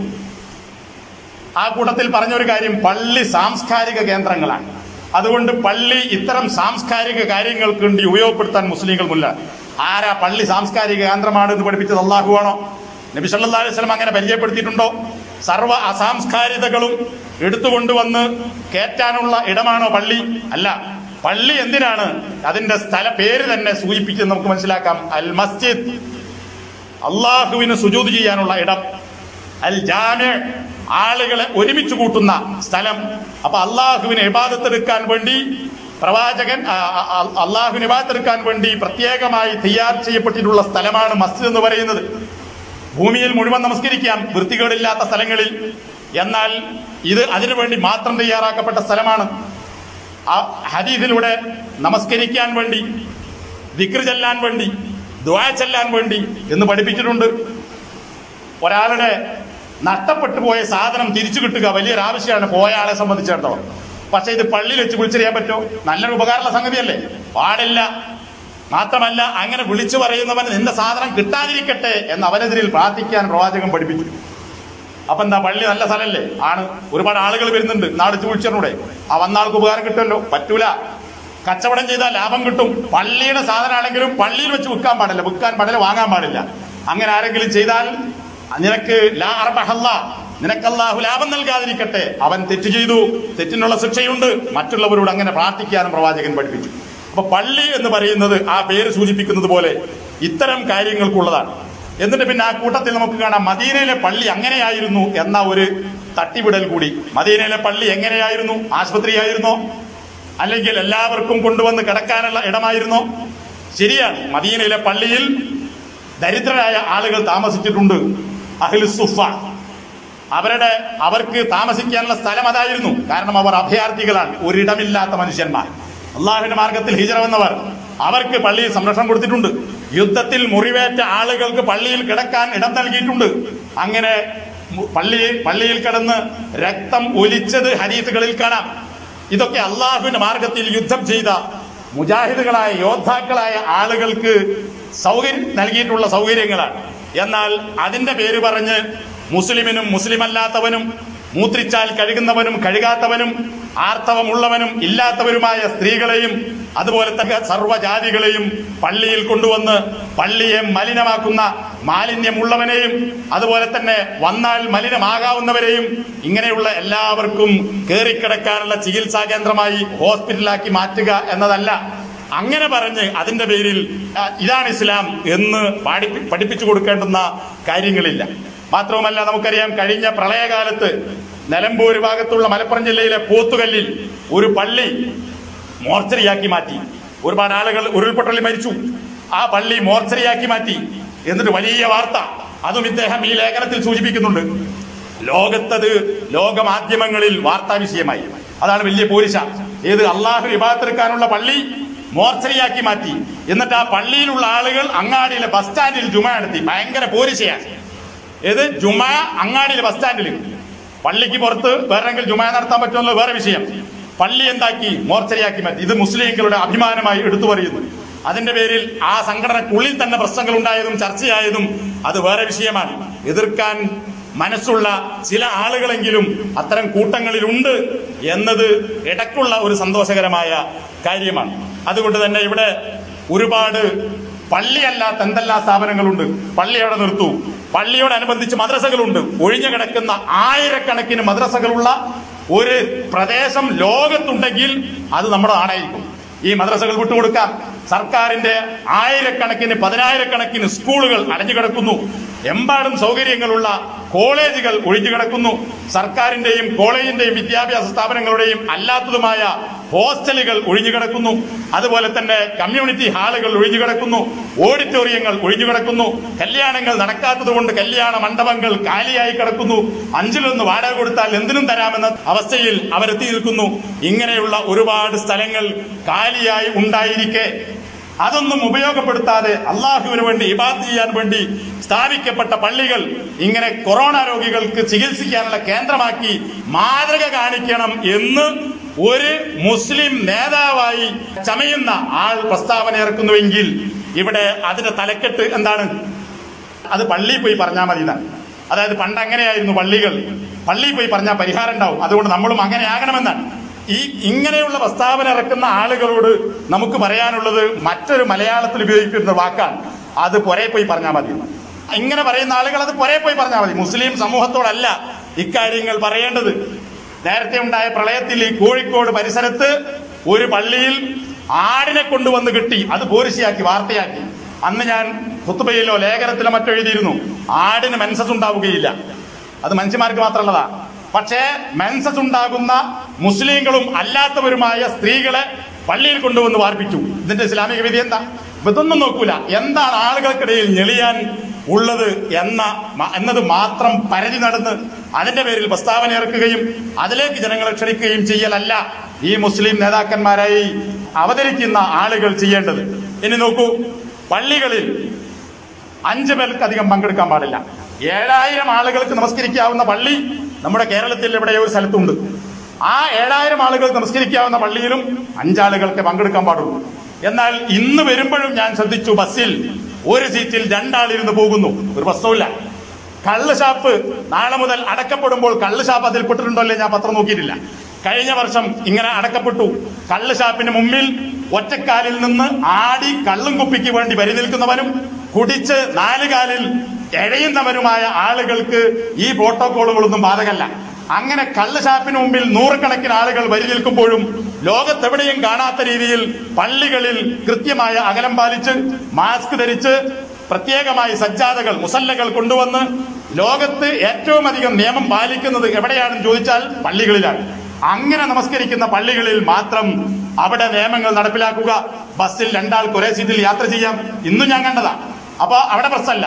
ആ കൂട്ടത്തിൽ പറഞ്ഞൊരു കാര്യം പള്ളി സാംസ്കാരിക കേന്ദ്രങ്ങളാണ്. അതുകൊണ്ട് പള്ളി ഇത്തരം സാംസ്കാരിക കാര്യങ്ങൾക്ക് വേണ്ടി ഉപയോഗപ്പെടുത്താൻ മുസ്ലിങ്ങൾ മുല്ല. ആരാ പള്ളി സാംസ്കാരിക കേന്ദ്രമാണ് എന്ന് പഠിപ്പിച്ചത്? അള്ളാഹു ആണോ? നബി സല്ലല്ലാഹു അലൈഹി വസല്ലം അങ്ങനെ പരിചയപ്പെടുത്തിയിട്ടുണ്ടോ? സർവ്വ അസാംസ്കാരികതകളും എടുത്തുകൊണ്ടുവന്ന് കയറ്റാനുള്ള ഇടമാണോ പള്ളി? അല്ല. പള്ളി എന്തിനാണ്? അതിന്റെ സ്ഥല പേര് തന്നെ സൂചിപ്പിക്കുന്നത് നമുക്ക് മനസ്സിലാക്കാം. അൽ മസ്ജിദ്, അള്ളാഹുവിന് സുജൂദ് ചെയ്യാനുള്ള ഇടം. അൽ ജാമി, ആളുകളെ ഒരുമിച്ച് കൂട്ടുന്ന സ്ഥലം. അപ്പൊ അള്ളാഹുവിന് ഇബാദത്ത് എടുക്കാൻ വേണ്ടി പ്രവാചകൻ അള്ളാഹുവിന് ഇബാദത്ത് എടുക്കാൻ വേണ്ടി പ്രത്യേകമായി തയ്യാർ ചെയ്യപ്പെട്ടിട്ടുള്ള സ്ഥലമാണ് മസ്ജിദ് എന്ന് പറയുന്നത്. ഭൂമിയിൽ മുഴുവൻ നമസ്കരിക്കാം വൃത്തികേടില്ലാത്ത സ്ഥലങ്ങളിൽ. എന്നാൽ ഇത് അതിനുവേണ്ടി മാത്രം തയ്യാറാക്കപ്പെട്ട സ്ഥലമാണ്. ആ ഹദീസിലൂടെ നമസ്കരിക്കാൻ വേണ്ടി, ദിക്ർ ചെല്ലാൻ വേണ്ടി, ദുആ ചെല്ലാൻ വേണ്ടി എന്ന് പഠിപ്പിച്ചിട്ടുണ്ട്. ഒരാളുടെ നഷ്ടപ്പെട്ടു പോയ സാധനം തിരിച്ചു കിട്ടുക വലിയൊരു ആവശ്യമാണ് പോയ ആളെ സംബന്ധിച്ചിടത്തോളം. പക്ഷെ ഇത് പള്ളിയിൽ വെച്ച് വിളിച്ചറിയാൻ പറ്റുമോ? നല്ലൊരു ഉപകാരമുള്ള സംഗതിയല്ലേ? പാടില്ല. മാത്രമല്ല, അങ്ങനെ വിളിച്ചു പറയുന്നവൻ നിന്റെ സാധനം കിട്ടാതിരിക്കട്ടെ എന്ന് അവനെതിരിൽ പ്രാർത്ഥിക്കാൻ പ്രവാചകൻ പഠിപ്പിച്ചു. അപ്പൊ എന്താ, പള്ളി നല്ല സ്ഥലമല്ലേ? ആണ്. ഒരുപാട് ആളുകൾ വരുന്നുണ്ട്, നാട് ചൂഴ്ചനൂടെ. ആ വന്ന ആൾക്ക് ഉപകാരം കിട്ടുമല്ലോ? പറ്റൂല. കച്ചവടം ചെയ്താൽ ലാഭം കിട്ടും. പള്ളിയുടെ സാധനമാണെങ്കിലും പള്ളിയിൽ വെച്ച് വിൽക്കാൻ പാടില്ല, വിൽക്കാൻ പാടില്ല, വാങ്ങാൻ പാടില്ല. അങ്ങനെ ആരെങ്കിലും ചെയ്താൽ നിനക്ക് ലാ അർബഹല്ല, നിനക്ക് അല്ലാഹു ലാഭം നൽകാതിരിക്കട്ടെ, അവൻ തെറ്റ് ചെയ്തു, തെറ്റിനുള്ള ശിക്ഷയുണ്ട്. മറ്റുള്ളവരോട് അങ്ങനെ പ്രാർത്ഥിക്കാനും പ്രവാചകൻ പഠിപ്പിച്ചു. അപ്പൊ പള്ളി എന്ന് പറയുന്നത് ആ പേര് സൂചിപ്പിക്കുന്നത് പോലെ ഇത്തരം കാര്യങ്ങൾക്കുള്ളതാണ്. എന്നിട്ട് പിന്നെ ആ കൂട്ടത്തിൽ നമുക്ക് കാണാം മദീനയിലെ പള്ളി അങ്ങനെയായിരുന്നു എന്ന ഒരു തട്ടിവിടൽ കൂടി. മദീനയിലെ പള്ളി എങ്ങനെയായിരുന്നു? ആശുപത്രിയായിരുന്നോ? അല്ലെങ്കിൽ എല്ലാവർക്കും കൊണ്ടുവന്ന് കിടക്കാനുള്ള ഇടമായിരുന്നോ? ശരിയാണ്, മദീനയിലെ പള്ളിയിൽ ദരിദ്രരായ ആളുകൾ താമസിച്ചിട്ടുണ്ട്. അഹ്ലു സുഫ, അവരുടെ അവർക്ക് താമസിക്കാനുള്ള സ്ഥലം അതായിരുന്നു. കാരണം അവർ അഭയാർത്ഥികളാണ്, ഒരിടമില്ലാത്ത മനുഷ്യന്മാർ, അള്ളാഹുവിന്റെ മാർഗത്തിൽ ഹിജറ വന്നവർ. അവർക്ക് പള്ളിയിൽ സംരക്ഷണം കൊടുത്തിട്ടുണ്ട്. യുദ്ധത്തിൽ മുറിവേറ്റ ആളുകൾക്ക് പള്ളിയിൽ കിടക്കാൻ ഇടം നൽകിയിട്ടുണ്ട്. അങ്ങനെ പള്ളി പള്ളിയിൽ കിടന്ന് രക്തം ഒലിച്ചത് ഹദീസുകളിൽ കാണാം. ഇതൊക്കെ അള്ളാഹുവിന്റെ മാർഗത്തിൽ യുദ്ധം ചെയ്ത മുജാഹിദുകളായ യോദ്ധാക്കളായ ആളുകൾക്ക് സൗകര്യം നൽകിയിട്ടുള്ള സൗകര്യങ്ങളാണ്. എന്നാൽ അതിന്റെ പേര് പറഞ്ഞ് മുസ്ലിമിനും മുസ്ലിമല്ലാത്തവനും, മൂത്രിച്ചാൽ കഴുകുന്നവനും കഴുകാത്തവനും, ആർത്തവമുള്ളവനും ഇല്ലാത്തവരുമായ സ്ത്രീകളെയും അതുപോലെ തന്നെ സർവ്വജാതികളെയും പള്ളിയിൽ കൊണ്ടുവന്ന് പള്ളിയെ മലിനമാക്കുന്ന മാലിന്യമുള്ളവനെയും അതുപോലെ തന്നെ വന്നാൽ മലിനമാകാവുന്നവരെയും ഇങ്ങനെയുള്ള എല്ലാവർക്കും കയറിക്കിടക്കാനുള്ള ചികിത്സാ കേന്ദ്രമായി ഹോസ്പിറ്റലാക്കി മാറ്റുക എന്നതല്ല. അങ്ങനെ പറഞ്ഞ് അതിന്റെ പേരിൽ ഇതാണ് ഇസ്ലാം എന്ന് പാടി പഠിപ്പിച്ചു കൊടുക്കേണ്ടുന്ന കാര്യങ്ങളില്ല. മാത്രവുമല്ല, നമുക്കറിയാം കഴിഞ്ഞ പ്രളയകാലത്ത് നിലമ്പൂർ ഭാഗത്തുള്ള മലപ്പുറം ജില്ലയിലെ പോത്തുകല്ലിൽ ഒരു പള്ളി മോർച്ചറിയാക്കി മാറ്റി. ഒരുപാട് ആളുകൾ ഉരുൾപൊട്ടലിൽ മരിച്ചു. ആ പള്ളി മോർച്ചറിയാക്കി മാറ്റി. എന്നിട്ട് വലിയ വാർത്ത, അതും ഇദ്ദേഹം ഈ ലേഖനത്തിൽ സൂചിപ്പിക്കുന്നുണ്ട്. ലോകത്തത് ലോകമാധ്യമങ്ങളിൽ വാർത്താ വിഷയമായി. അതാണ് വലിയ പോരിശ. ഏത് അള്ളാഹു ഇബാദത്തെടുക്കാനുള്ള പള്ളി മോർച്ചറിയാക്കി മാറ്റി. എന്നിട്ട് ആ പള്ളിയിലുള്ള ആളുകൾ അങ്ങാടിയിലെ ബസ് സ്റ്റാൻഡിൽ ജുമാ നടത്തി. ഭയങ്കര പോരിശയാണ്. ഏത് ജുമാ അങ്ങാടിയിലെ ബസ് സ്റ്റാൻഡിൽ, പള്ളിക്ക് പുറത്ത് വേറെങ്കിൽ ജുമാ നടത്താൻ പറ്റുമെന്നുള്ള വേറെ വിഷയം. പള്ളി എന്താക്കി? മോർച്ചറിയാക്കി മാറ്റി. ഇത് മുസ്ലിംകളുടെ അഭിമാനമായി എടുത്തു പറയുന്നു. അതിന്റെ പേരിൽ ആ സംഘടനക്കുള്ളിൽ തന്നെ പ്രശ്നങ്ങൾ ഉണ്ടായതും ചർച്ചയായതും അത് വേറെ വിഷയമാണ്. എതിർക്കാൻ മനസ്സുള്ള ചില ആളുകളെങ്കിലും അത്തരം കൂട്ടങ്ങളിലുണ്ട് എന്നത് ഇടയ്ക്കുള്ള ഒരു സന്തോഷകരമായ കാര്യമാണ്. അതുകൊണ്ട് തന്നെ ഇവിടെ ഒരുപാട് പള്ളിയല്ലാത്ത എന്തെല്ലാം സ്ഥാപനങ്ങളുണ്ട്. പള്ളിയോടെ നിർത്തൂ. പള്ളിയോടനുബന്ധിച്ച് മദ്രസകളുണ്ട്. ഒഴിഞ്ഞു കിടക്കുന്ന ആയിരക്കണക്കിന് മദ്രസകളുള്ള ഒരു പ്രദേശം ലോകത്തുണ്ടെങ്കിൽ അത് നമ്മുടെ നാടായിരിക്കും. ഈ മദ്രസകൾ വിട്ടുകൊടുക്കാം. സർക്കാരിന്റെ ആയിരക്കണക്കിന് പതിനായിരക്കണക്കിന് സ്കൂളുകൾ അടഞ്ഞു കിടക്കുന്നു. എമ്പാടും സൗകര്യങ്ങളുള്ള കോളേജുകൾ ഒഴിഞ്ഞുകിടക്കുന്നു. സർക്കാരിന്റെയും കോളേജിന്റെയും വിദ്യാഭ്യാസ സ്ഥാപനങ്ങളുടെയും അല്ലാത്തതുമായ ഹോസ്റ്റലുകൾ ഒഴിഞ്ഞുകിടക്കുന്നു. അതുപോലെ തന്നെ കമ്മ്യൂണിറ്റി ഹാളുകൾ ഒഴിഞ്ഞുകിടക്കുന്നു. ഓഡിറ്റോറിയങ്ങൾ ഒഴിഞ്ഞുകിടക്കുന്നു. കല്യാണങ്ങൾ നടക്കാത്തത് കൊണ്ട് കല്യാണ മണ്ഡപങ്ങൾ കാലിയായി കിടക്കുന്നു. അഞ്ചിലൊന്ന് വാടക കൊടുത്താൽ എന്തിനും തരാമെന്ന അവസ്ഥയിൽ അവരെത്തി നിൽക്കുന്നു. ഇങ്ങനെയുള്ള ഒരുപാട് സ്ഥലങ്ങൾ കാലിയായി ഉണ്ടായിരിക്കെ അതൊന്നും ഉപയോഗപ്പെടുത്താതെ അള്ളാഹുവിന് വേണ്ടി ഇബാദത്ത് ചെയ്യാൻ വേണ്ടി സ്ഥാപിക്കപ്പെട്ട പള്ളികൾ ഇങ്ങനെ കൊറോണ രോഗികൾക്ക് ചികിത്സിക്കാനുള്ള കേന്ദ്രമാക്കി മാതൃക കാണിക്കണം എന്ന് ഒരു മുസ്ലിം നേതാവായി ചമയുന്ന ആൾ പ്രസ്താവന ഇറക്കുന്നുവെങ്കിൽ ഇവിടെ അതിന്റെ തലക്കെട്ട് എന്താണ്? അത് പള്ളിയിൽ പോയി പറഞ്ഞാൽ മതി എന്നാണ്. അതായത് പണ്ട് അങ്ങനെയായിരുന്നു, പള്ളികൾ പള്ളിയിൽ പോയി പറഞ്ഞാൽ പരിഹാരം ഉണ്ടാവും, അതുകൊണ്ട് നമ്മളും അങ്ങനെ ആകണമെന്നാണ്. ഈ ഇങ്ങനെയുള്ള പ്രസ്താവന ഇറക്കുന്ന ആളുകളോട് നമുക്ക് പറയാനുള്ളത് മറ്റൊരു മലയാളത്തിൽ ഉപയോഗിക്കുന്ന വാക്കാണ്, അത് പുറേ പോയി പറഞ്ഞാൽ മതി. ഇങ്ങനെ പറയുന്ന ആളുകൾ അത് പുറേ പോയി പറഞ്ഞാൽ മതി. മുസ്ലിം സമൂഹത്തോടല്ല ഇക്കാര്യങ്ങൾ പറയേണ്ടത്. നേരത്തെ ഉണ്ടായ പ്രളയത്തിൽ ഈ കോഴിക്കോട് പരിസരത്ത് ഒരു പള്ളിയിൽ ആടിനെ കൊണ്ടുവന്ന് കിട്ടി, അത് പോരിശയാക്കി വാർത്തയാക്കി. അന്ന് ഞാൻ ഖുത്ബയിലോ ലേഖനത്തിലോ മറ്റോ എഴുതിയിരുന്നു, ആടിന് മെൻസസ് ഉണ്ടാവുകയില്ല, അത് മനുഷ്യന്മാർക്ക് മാത്രമുള്ളതാ. പക്ഷേ മെൻസസ് ഉണ്ടാകുന്ന മുസ്ലിങ്ങളും അല്ലാത്തവരുമായ സ്ത്രീകളെ പള്ളിയിൽ കൊണ്ടുവന്ന് വാർപ്പിച്ചു. ഇതിന്റെ ഇസ്ലാമിക വിധി എന്താ? ഇതൊന്നും നോക്കൂല. എന്താണ് ആളുകൾക്കിടയിൽ ഞെളിയാൻ ഉള്ളത് എന്ന എന്നത് മാത്രം പരതി നടന്ന് അതിന്റെ പേരിൽ പ്രസ്താവന ഇറക്കുകയും അതിലേക്ക് ജനങ്ങളെ ക്ഷണിക്കുകയും ചെയ്യലല്ല ഈ മുസ്ലിം നേതാക്കന്മാരായി അവതരിക്കുന്ന ആളുകൾ ചെയ്യേണ്ടത്. ഇനി നോക്കൂ, പള്ളികളിൽ അഞ്ചു പേർക്കധികം പങ്കെടുക്കാൻ പാടില്ല. ഏഴായിരം ആളുകൾക്ക് നമസ്കരിക്കാവുന്ന പള്ളി നമ്മുടെ കേരളത്തിൽ എവിടെയോ ഒരു സ്ഥലത്തുണ്ട്. ആ ഏഴായിരം ആളുകൾ നമസ്കരിക്കാവുന്ന പള്ളിയിലും അഞ്ചാളുകൾക്ക് പങ്കെടുക്കാൻ പാടുള്ളൂ. എന്നാൽ ഇന്ന് വരുമ്പോഴും ഞാൻ ശ്രദ്ധിച്ചു, ബസ്സിൽ ഒരു സീറ്റിൽ രണ്ടാളിരുന്ന് പോകുന്നു, ഒരു പ്രശ്നവുമില്ല. കള്ള് ഷാപ്പ് നാളെ മുതൽ അടക്കപ്പെടുമ്പോൾ കള്ള് ഷാപ്പ് അതിൽ പെട്ടിട്ടുണ്ടോ അല്ലേ ഞാൻ പത്രം നോക്കിയിട്ടില്ല. കഴിഞ്ഞ വർഷം ഇങ്ങനെ അടക്കപ്പെട്ടു. കള്ള് ഷാപ്പിന് മുമ്പിൽ ഒറ്റക്കാലിൽ നിന്ന് ആടി കള്ളും കുപ്പിക്ക് വേണ്ടി വരി നിൽക്കുന്നവനും കുടിച്ച് നാലുകാലിൽ എഴയുന്നവരുമായ ആളുകൾക്ക് ഈ പ്രോട്ടോകോളുകളൊന്നും ബാധകമല്ല. അങ്ങനെ കള്ള് ഷാപ്പിന് മുമ്പിൽ നൂറുകണക്കിന് ആളുകൾ വരി നിൽക്കുമ്പോഴും ലോകത്തെവിടെയും കാണാത്ത രീതിയിൽ പള്ളികളിൽ കൃത്യമായ അകലം പാലിച്ച് മാസ്ക് ധരിച്ച് പ്രത്യേകമായി സജ്ജാദകൾ മുസല്ലകൾ കൊണ്ടുവന്ന് ലോകത്ത് ഏറ്റവും അധികം നിയമം പാലിക്കുന്നത് എവിടെയാണെന്ന് ചോദിച്ചാൽ പള്ളികളിലാണ്. അങ്ങനെ നമസ്കരിക്കുന്ന പള്ളികളിൽ മാത്രം അവിടെ നിയമങ്ങൾ നടപ്പിലാക്കുക. ബസ്സിൽ രണ്ടാൾക്ക് ഒരേ സീറ്റിൽ യാത്ര ചെയ്യാം, ഇന്നും ഞാൻ കണ്ടതാ. അപ്പൊ അവിടെ പ്രശ്നമല്ല.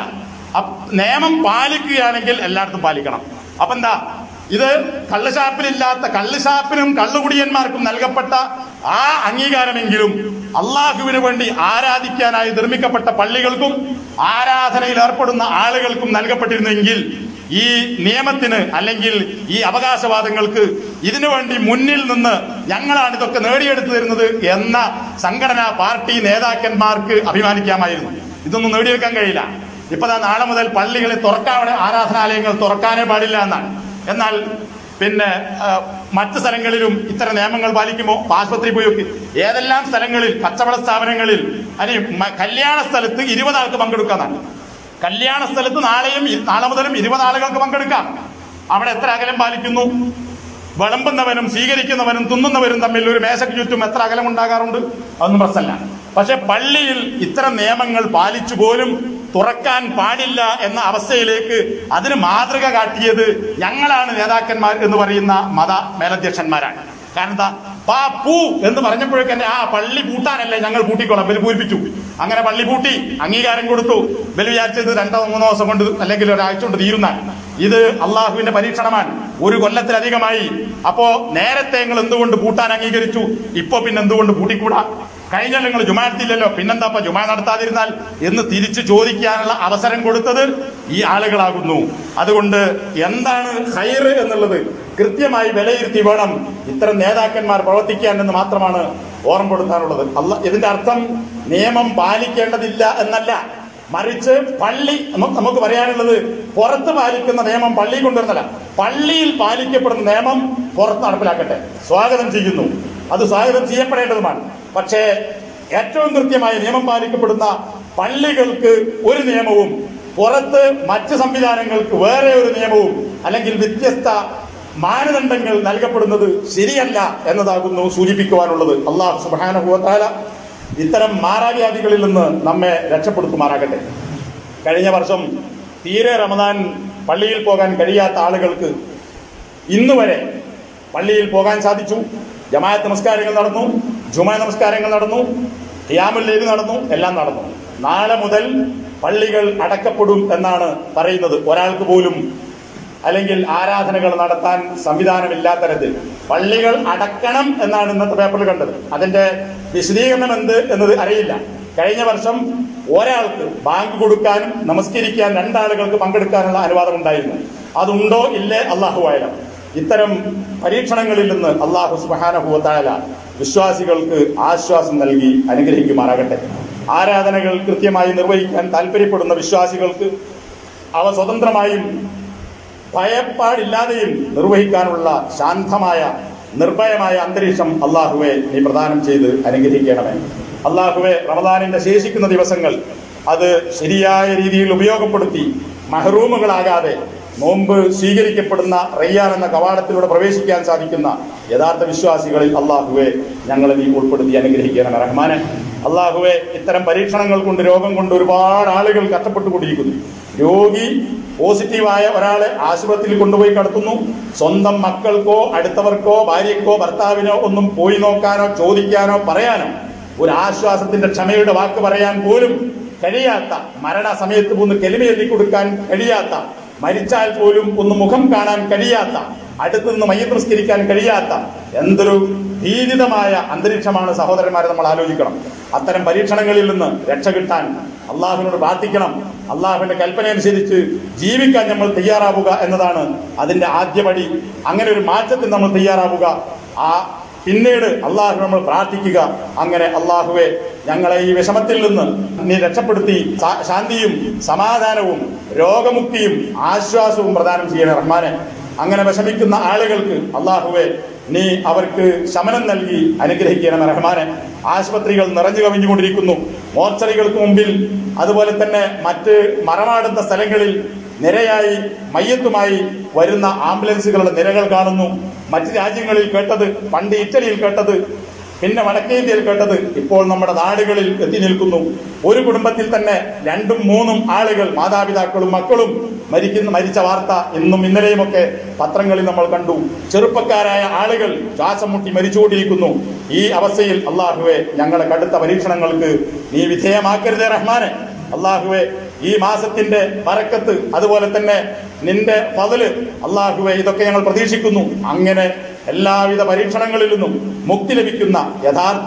നിയമം പാലിക്കുകയാണെങ്കിൽ എല്ലായിടത്തും പാലിക്കണം. അപ്പൊ എന്താ ഇത്? കള്ളുഷാപ്പിലില്ലാത്ത, കള്ളുഷാപ്പിനും കള്ളുകുടിയന്മാർക്കും നൽകപ്പെട്ട ആ അംഗീകാരമെങ്കിലും അള്ളാഹുവിന് വേണ്ടി ആരാധിക്കാനായി നിർമ്മിക്കപ്പെട്ട പള്ളികൾക്കും ആരാധനയിൽ ഏർപ്പെടുന്ന ആളുകൾക്കും നൽകപ്പെട്ടിരുന്നെങ്കിൽ ഈ നിയമത്തിന് അല്ലെങ്കിൽ ഈ അവകാശവാദങ്ങൾക്ക് ഇതിനു വേണ്ടി മുന്നിൽ നിന്ന് ഞങ്ങളാണ് ഇതൊക്കെ നേടിയെടുത്തു തരുന്നത് എന്ന സംഘടനാ പാർട്ടി നേതാക്കന്മാർക്ക് അഭിമാനിക്കാമായിരുന്നു. ഇതൊന്നും നേടിയെടുക്കാൻ കഴിയില്ല. ഇപ്പൊ നാളെ മുതൽ പള്ളികളെ തുറക്കാതെ ആരാധനാലയങ്ങൾ തുറക്കാനേ പാടില്ല എന്നാണ്. എന്നാൽ പിന്നെ മറ്റു സ്ഥലങ്ങളിലും ഇത്തരം നിയമങ്ങൾ പാലിക്കുമോ? ആശുപത്രി പോയി നോക്കി, ഏതെല്ലാം സ്ഥലങ്ങളിൽ കച്ചവട സ്ഥാപനങ്ങളിൽ അല്ലെ കല്യാണ സ്ഥലത്ത് ഇരുപത് ആൾക്ക് പങ്കെടുക്കാന്നാണ്. കല്യാണ സ്ഥലത്ത് നാളെയും നാളെ മുതലും ഇരുപത് ആളുകൾക്ക് പങ്കെടുക്കാം. അവിടെ എത്ര അകലം പാലിക്കുന്നു? വിളമ്പുന്നവനും സ്വീകരിക്കുന്നവനും തിന്നുന്നവരും തമ്മിൽ ഒരു മേശയ്ക്ക് ചുറ്റും എത്ര അകലം ഉണ്ടാകാറുണ്ട്? അതൊന്നും പ്രശ്നമല്ല. പക്ഷെ പള്ളിയിൽ ഇത്തരം നിയമങ്ങൾ പാലിച്ചു പോലും തുറക്കാൻ പാടില്ല എന്ന അവസ്ഥയിലേക്ക് അതിന് മാതൃക കാട്ടിയത് ഞങ്ങളാണ് നേതാക്കന്മാർ എന്ന് പറയുന്ന മത മേലധ്യക്ഷന്മാരാണ്. കാരണം എന്താ? പാ പൂ എന്ന് പറഞ്ഞപ്പോഴേക്കന്നെ ആ പള്ളി പൂട്ടാനല്ലേ ഞങ്ങൾ പൂട്ടിക്കോളാം, ബലി പൂരിപ്പിച്ചു. അങ്ങനെ പള്ളി പൂട്ടി അംഗീകാരം കൊടുത്തു. ബലി വിചാരിച്ചത് രണ്ടോ മൂന്നോ ദിവസം കൊണ്ട് അല്ലെങ്കിൽ ഒരാഴ്ച കൊണ്ട് തീരുന്നാൽ. ഇത് അള്ളാഹുവിന്റെ പരീക്ഷണമാണ്. ഒരു കൊല്ലത്തിലധികമായി. അപ്പോ നേരത്തെ നിങ്ങൾ എന്തുകൊണ്ട് പൂട്ടാൻ അംഗീകരിച്ചു, ഇപ്പൊ പിന്നെ എന്തുകൊണ്ട് പൂട്ടിക്കൂടാ? കഴിഞ്ഞ നിങ്ങൾ ജുമാ നടത്തിയില്ലല്ലോ, പിന്നെന്താ ഇപ്പൊ ജുമാ നടത്താതിരുന്നാൽ എന്ന് തിരിച്ചു ചോദിക്കാനുള്ള അവസരം കൊടുത്തത് ഈ ആളുകളാകുന്നു. അതുകൊണ്ട് എന്താണ് ഖൈർ എന്നുള്ളത് കൃത്യമായി വിലയിരുത്തി വേണം ഇത്തരം നേതാക്കന്മാർ പ്രവർത്തിക്കാൻ എന്ന് മാത്രമാണ് ഓർമ്മപ്പെടുത്താനുള്ളത്. അല്ല, ഇതിന്റെ അർത്ഥം നിയമം പാലിക്കേണ്ടതില്ല എന്നല്ല, മറിച്ച് പള്ളി നമുക്ക് പറയാനുള്ളത് പുറത്ത് പാലിക്കുന്ന നിയമം പള്ളി കൊണ്ടുവരുന്നല്ല, പള്ളിയിൽ പാലിക്കപ്പെടുന്ന നിയമം പുറത്ത് നടപ്പിലാക്കട്ടെ. സ്വാഗതം ചെയ്യുന്നു, അത് സ്വാഗതം ചെയ്യപ്പെടേണ്ടതുമാണ്. പക്ഷേ ഏറ്റവും കൃത്യമായി നിയമം പാലിക്കപ്പെടുന്ന പള്ളികൾക്ക് ഒരു നിയമവും പുറത്ത് മറ്റ് സംവിധാനങ്ങൾക്ക് വേറെ ഒരു നിയമവും അല്ലെങ്കിൽ വ്യത്യസ്ത മാനദണ്ഡങ്ങൾ നൽകപ്പെടുന്നത് ശരിയല്ല എന്നതാകുന്നു സൂചിപ്പിക്കുവാനുള്ളത്. അല്ലാഹു സുബ്ഹാനഹു വ തആല ഇത്തരം മാറാവ്യാധികളിൽ നിന്ന് നമ്മെ രക്ഷപ്പെടുത്തുമാറാകട്ടെ. കഴിഞ്ഞ വർഷം തീരെ റമദാൻ പള്ളിയിൽ പോകാൻ കഴിയാത്ത ആളുകൾക്ക് ഇന്ന് വരെ പള്ളിയിൽ പോകാൻ സാധിച്ചു. ജമാഅത്ത് നമസ്കാരങ്ങൾ നടന്നു, ജുമാ നമസ്കാരങ്ങൾ നടന്നു, ഖിയാമുൽ ലൈൽ നടന്നു, എല്ലാം നടന്നു. നാളെ മുതൽ പള്ളികൾ അടക്കപ്പെടും എന്നാണ് പറയുന്നത്. ഒരാൾക്ക് പോലും അല്ലെങ്കിൽ ആരാധനകൾ നടത്താൻ സംവിധാനമില്ലാത്ത തരത്തിൽ പള്ളികൾ അടക്കണം എന്നാണ് ഇന്നത്തെ പേപ്പറിൽ കണ്ടത്. അതിന്റെ വിശദീകരണം എന്ത് എന്നത് അറിയില്ല. കഴിഞ്ഞ വർഷം ഒരാൾക്ക് ബാങ്ക് കൊടുക്കാനും നമസ്കരിക്കാൻ രണ്ടാളുകൾക്ക് പങ്കെടുക്കാനുള്ള അനുവാദം ഉണ്ടായിരുന്നു. അതുണ്ടോ ഇല്ലേ അല്ലാഹു അഅലം. ഇത്തരം പരീക്ഷണങ്ങളിൽ നിന്ന് അല്ലാഹു സുബ്ഹാനഹു വ തആല വിശ്വാസികൾക്ക് ആശ്വാസം നൽകി അനുഗ്രഹിക്കുമാറാകട്ടെ. ആരാധനകൾ കൃത്യമായി നിർവഹിക്കാൻ താല്പര്യപ്പെടുന്ന വിശ്വാസികൾക്ക് അവ സ്വതന്ത്രമായും ഭയപ്പാടില്ലാതെയും നിർവഹിക്കാനുള്ള ശാന്തമായ നിർഭയമായ അന്തരീക്ഷം അല്ലാഹുവെ നീ പ്രദാനം ചെയ്ത് അനുഗ്രഹിക്കണമേ. അല്ലാഹുവെ, റമദാനിന്റെ ശേഷിക്കുന്ന ദിവസങ്ങൾ അത് ശരിയായ രീതിയിൽ ഉപയോഗപ്പെടുത്തി മഹ്റൂമുകളാകാതെ നോമ്പ് സ്വീകരിക്കപ്പെടുന്ന റയ്യാൻ എന്ന കവാടത്തിലൂടെ പ്രവേശിക്കാൻ സാധിക്കുന്ന യഥാർത്ഥ വിശ്വാസികളിൽ അല്ലാഹുവെ ഞങ്ങളെ നീ ഉൾപ്പെടുത്തി അനുഗ്രഹിക്കണം റഹ്മാനെ. അല്ലാഹുവെ, ഇത്തരം പരീക്ഷണങ്ങൾ കൊണ്ട് രോഗം കൊണ്ട് ഒരുപാട് ആളുകൾ കഷ്ടപ്പെട്ടുകൊണ്ടിരിക്കുന്നു. രോഗി പോസിറ്റീവായ ഒരാളെ ആശുപത്രിയിൽ കൊണ്ടുപോയി കിടത്തുന്നു. സ്വന്തം മക്കൾക്കോ അടുത്തവർക്കോ ഭാര്യക്കോ ഭർത്താവിനോ ഒന്നും പോയി നോക്കാനോ ചോദിക്കാനോ പറയാനോ ഒരു ആശ്വാസത്തിന്റെ ക്ഷമയുടെ വാക്ക് പറയാൻ പോലും കഴിയാത്ത, മരണസമയത്ത് ഒന്ന് കെലിമ ചൊല്ലി കൊടുക്കാൻ കഴിയാത്ത, മരിച്ചാൽ പോലും ഒന്ന് മുഖം കാണാൻ കഴിയാത്ത, അടുത്തുനിന്ന് മയ്യത്ത് നിസ്കരിക്കാൻ കഴിയാത്ത എന്തൊരു ഭീതിതമായ അന്തരീക്ഷമാണ് സഹോദരന്മാരെ നമ്മൾ ആലോചിക്കണം. അത്തരം പരീക്ഷണങ്ങളിൽ നിന്ന് രക്ഷ കിട്ടാൻ അള്ളാഹുവിനോട് പ്രാർത്ഥിക്കണം. അള്ളാഹുവിന്റെ കൽപ്പന അനുസരിച്ച് ജീവിക്കാൻ നമ്മൾ തയ്യാറാവുക എന്നതാണ് അതിന്റെ ആദ്യപടി. അങ്ങനെ ഒരു മാറ്റത്തിൽ നമ്മൾ തയ്യാറാവുക. ആ പിന്നീട് അള്ളാഹു നമ്മൾ പ്രാർത്ഥിക്കുക. അങ്ങനെ അള്ളാഹുവെ, ഞങ്ങളെ ഈ വിഷമത്തിൽ നിന്ന് നീ രക്ഷപ്പെടുത്തി ശാന്തിയും സമാധാനവും രോഗമുക്തിയും ആശ്വാസവും പ്രദാനം ചെയ്യണേ റഹ്മാനെ. അങ്ങനെ വിഷമിക്കുന്ന ആളുകൾക്ക് അള്ളാഹുവെ നീ അവർക്ക് ശമനം നൽകി അനുഗ്രഹിക്കണം റഹ്മാനെ. ആശുപത്രികൾ നിറഞ്ഞു കവിഞ്ഞുകൊണ്ടിരിക്കുന്നു. മോർച്ചറികൾക്ക് മുമ്പിൽ അതുപോലെ തന്നെ മറ്റ് മറമാടുന്ന സ്ഥലങ്ങളിൽ നിരയായി മയ്യത്തുമായി വരുന്ന ആംബുലൻസുകളുടെ നിരകൾ കാണുന്നു. മറ്റ് രാജ്യങ്ങളിൽ കേട്ടത്, പണ്ട് ഇറ്റലിയിൽ കേട്ടത്, പിന്നെ വടക്കേ ഇന്ത്യയിൽ കേട്ടത് ഇപ്പോൾ നമ്മുടെ നാടുകളിൽ എത്തി നിൽക്കുന്നു. ഒരു കുടുംബത്തിൽ തന്നെ രണ്ടും മൂന്നും ആളുകൾ, മാതാപിതാക്കളും മക്കളും മരിക്കുന്ന മരിച്ച വാർത്ത ഇന്നും ഇന്നലെയുമൊക്കെ പത്രങ്ങളിൽ നമ്മൾ കണ്ടു. ചെറുപ്പക്കാരായ ആളുകൾ ശ്വാസം മുട്ടി മരിച്ചുകൊണ്ടിരിക്കുന്നു. ഈ അവസ്ഥയിൽ അള്ളാഹുവെ, ഞങ്ങളെ കടുത്ത പരീക്ഷണങ്ങൾക്ക് നീ വിധേയമാക്കരുതേ റഹ്മാനെ. അള്ളാഹുവെ, ഈ മാസത്തിന്റെ ബറക്കത്ത് അതുപോലെ തന്നെ നിന്റെ ഫضല് അള്ളാഹുവെ, ഇതൊക്കെ ഞങ്ങൾ പ്രതീക്ഷിക്കുന്നു. അങ്ങനെ എല്ലാവിധ പരീക്ഷണങ്ങളിൽ നിന്നും മുക്തി ലഭിക്കുന്ന യഥാർത്ഥ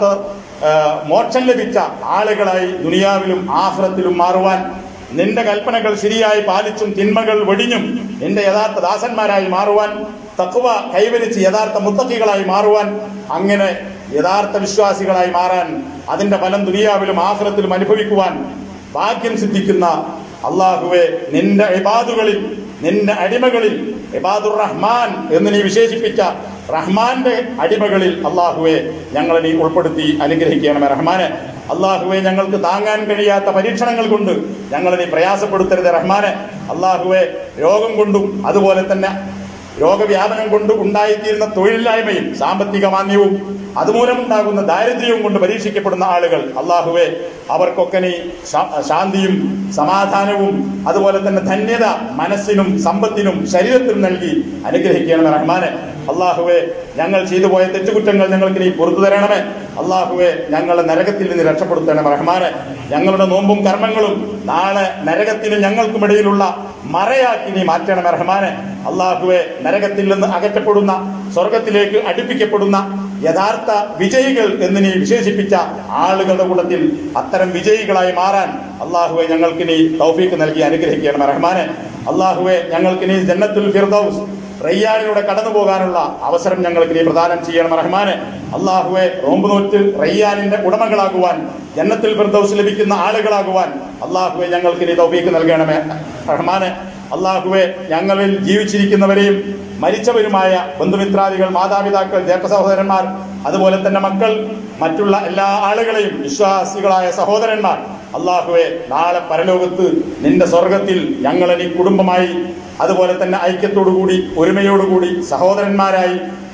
മോക്ഷം ലഭിച്ച ആളുകളായി ദുനിയാവിലും ആഖിറത്തിലും മാറുവാൻ, നിന്റെ കൽപ്പനകൾ ശരിയായി പാലിച്ചും തിന്മകൾ വെടിഞ്ഞും നിന്റെ യഥാർത്ഥ ദാസന്മാരായി മാറുവാൻ, തഖ്വ കൈവരിച്ച് യഥാർത്ഥ മുത്തഖികളായി മാറുവാൻ, അങ്ങനെ യഥാർത്ഥ വിശ്വാസികളായി മാറാൻ, അതിന്റെ ഫലം ദുനിയാവിലും ആഖിറത്തിലും അനുഭവിക്കുവാൻ ഭാഗ്യം സിദ്ധിക്കുന്ന അള്ളാഹുവെ, നിന്റെ ഇബാദുകളിൽ, നിന്റെ അടിമകളിൽ, ഇബാദുർ റഹ്മാൻ എന്ന് നീ വിശേഷിപ്പിച്ച റഹ്മാന്റെ അടിമകളിൽ അള്ളാഹുവെ ഞങ്ങളെ നീ ഉൾപ്പെടുത്തി അനുഗ്രഹിക്കണമേ റഹ്മാനെ. അള്ളാഹുവെ, ഞങ്ങൾക്ക് താങ്ങാൻ കഴിയാത്ത പരീക്ഷണങ്ങൾ കൊണ്ട് ഞങ്ങളെ നീ പ്രയാസപ്പെടുത്തരുത് റഹ്മാനെ. അള്ളാഹുവെ, രോഗം കൊണ്ടും അതുപോലെ തന്നെ രോഗവ്യാപനം കൊണ്ട് ഉണ്ടായിത്തീരുന്ന തൊഴിലില്ലായ്മയും സാമ്പത്തിക മാന്ദ്യവും അതുമൂലമുണ്ടാകുന്ന ദാരിദ്ര്യവും കൊണ്ട് പരീക്ഷിക്കപ്പെടുന്ന ആളുകൾ അള്ളാഹുവെ, അവർക്കൊക്കെ നീ ശാന്തിയും സമാധാനവും അതുപോലെ തന്നെ ധന്യത മനസ്സിനും സമ്പത്തിനും ശരീരത്തിനും നൽകി അനുഗ്രഹിക്കണമേ റഹ്മാനെ. അള്ളാഹുവെ, ഞങ്ങൾ ചെയ്തു പോയ തെറ്റുകുറ്റങ്ങൾ ഞങ്ങൾക്ക് നീ പുറത്തു തരണമേ. അള്ളാഹുവെ, ഞങ്ങളെ നരകത്തിൽ നിന്ന് രക്ഷപ്പെടുത്തണമേ റഹ്മാനെ. ഞങ്ങളുടെ നോമ്പും കർമ്മങ്ങളും നാളെ നരകത്തിനും ഞങ്ങൾക്കുമിടയിലുള്ള മറയാക്കി നീ മാറ്റണമേ റഹ്മാനെ. അള്ളാഹുവെ, നരകത്തിൽ നിന്ന് അകറ്റപ്പെടുന്ന സ്വർഗത്തിലേക്ക് അടുപ്പിക്കപ്പെടുന്ന യഥാർത്ഥ വിജയികൾ എന്ന് നീ വിശേഷിപ്പിച്ച ആളുകളുടെ കൂട്ടത്തിൽ അത്തരം വിജയികളായി മാറാൻ അള്ളാഹുവെ ഞങ്ങൾക്ക് നീ തൗഫീഖ് നൽകി അനുഗ്രഹിക്കണം റഹ്മാനെ. അള്ളാഹുവെ, ഞങ്ങൾക്ക് നീ ജന്നത്തുൽ ഫിർദൗസ് റയ്യാനിലൂടെ കടന്നു പോകാനുള്ള അവസരം ഞങ്ങൾക്ക് നീ പ്രദാനം ചെയ്യണം റഹ്മാനെ. അള്ളാഹുവെ, നോമ്പ് നോറ്റ് റയ്യാനിന്റെ ഉടമകളാകുവാൻ, ജന്നത്തുൽ ഫിർദൗസ് ലഭിക്കുന്ന ആളുകളാകുവാൻ അള്ളാഹുവെ ഞങ്ങൾക്ക് നീ തൗഫീഖ് നൽകണമേ റഹ്മാനെ. അള്ളാഹുവെ, ഞങ്ങളിൽ ജീവിച്ചിരിക്കുന്നവരെയും മരിച്ചവരുമായ ബന്ധുമിത്രാദികൾ, മാതാപിതാക്കൾ, ജ്യേഷ്ഠ സഹോദരന്മാർ, അതുപോലെ തന്നെ മക്കൾ, മറ്റുള്ള എല്ലാ ആളുകളെയും വിശ്വാസികളായ സഹോദരന്മാർ അള്ളാഹുവെ, നാളെ പരലോകത്ത് നിന്റെ സ്വർഗത്തിൽ ഞങ്ങളെ നീ കുടുംബമായി അതുപോലെ തന്നെ ഐക്യത്തോടുകൂടി ഒരുമയോടുകൂടി സഹോദരന്മാരായി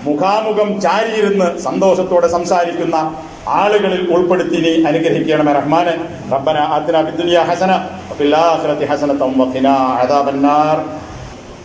മുഖാമുഖം ചാരിയിരുന്ന് സന്തോഷത്തോടെ സംസാരിക്കുന്ന ആളുകളിൽ ഉൾപ്പെടുത്തി നീ അനുഗ്രഹിക്കണമേ റഹ്മാനെ. റബ്ബന ആതിനാ ഫിദ്ദുനിയാ ഹസന വഫിൽ ആഖിറതി ഹസനതൻ വഖിനാ അദാബന്നാർ.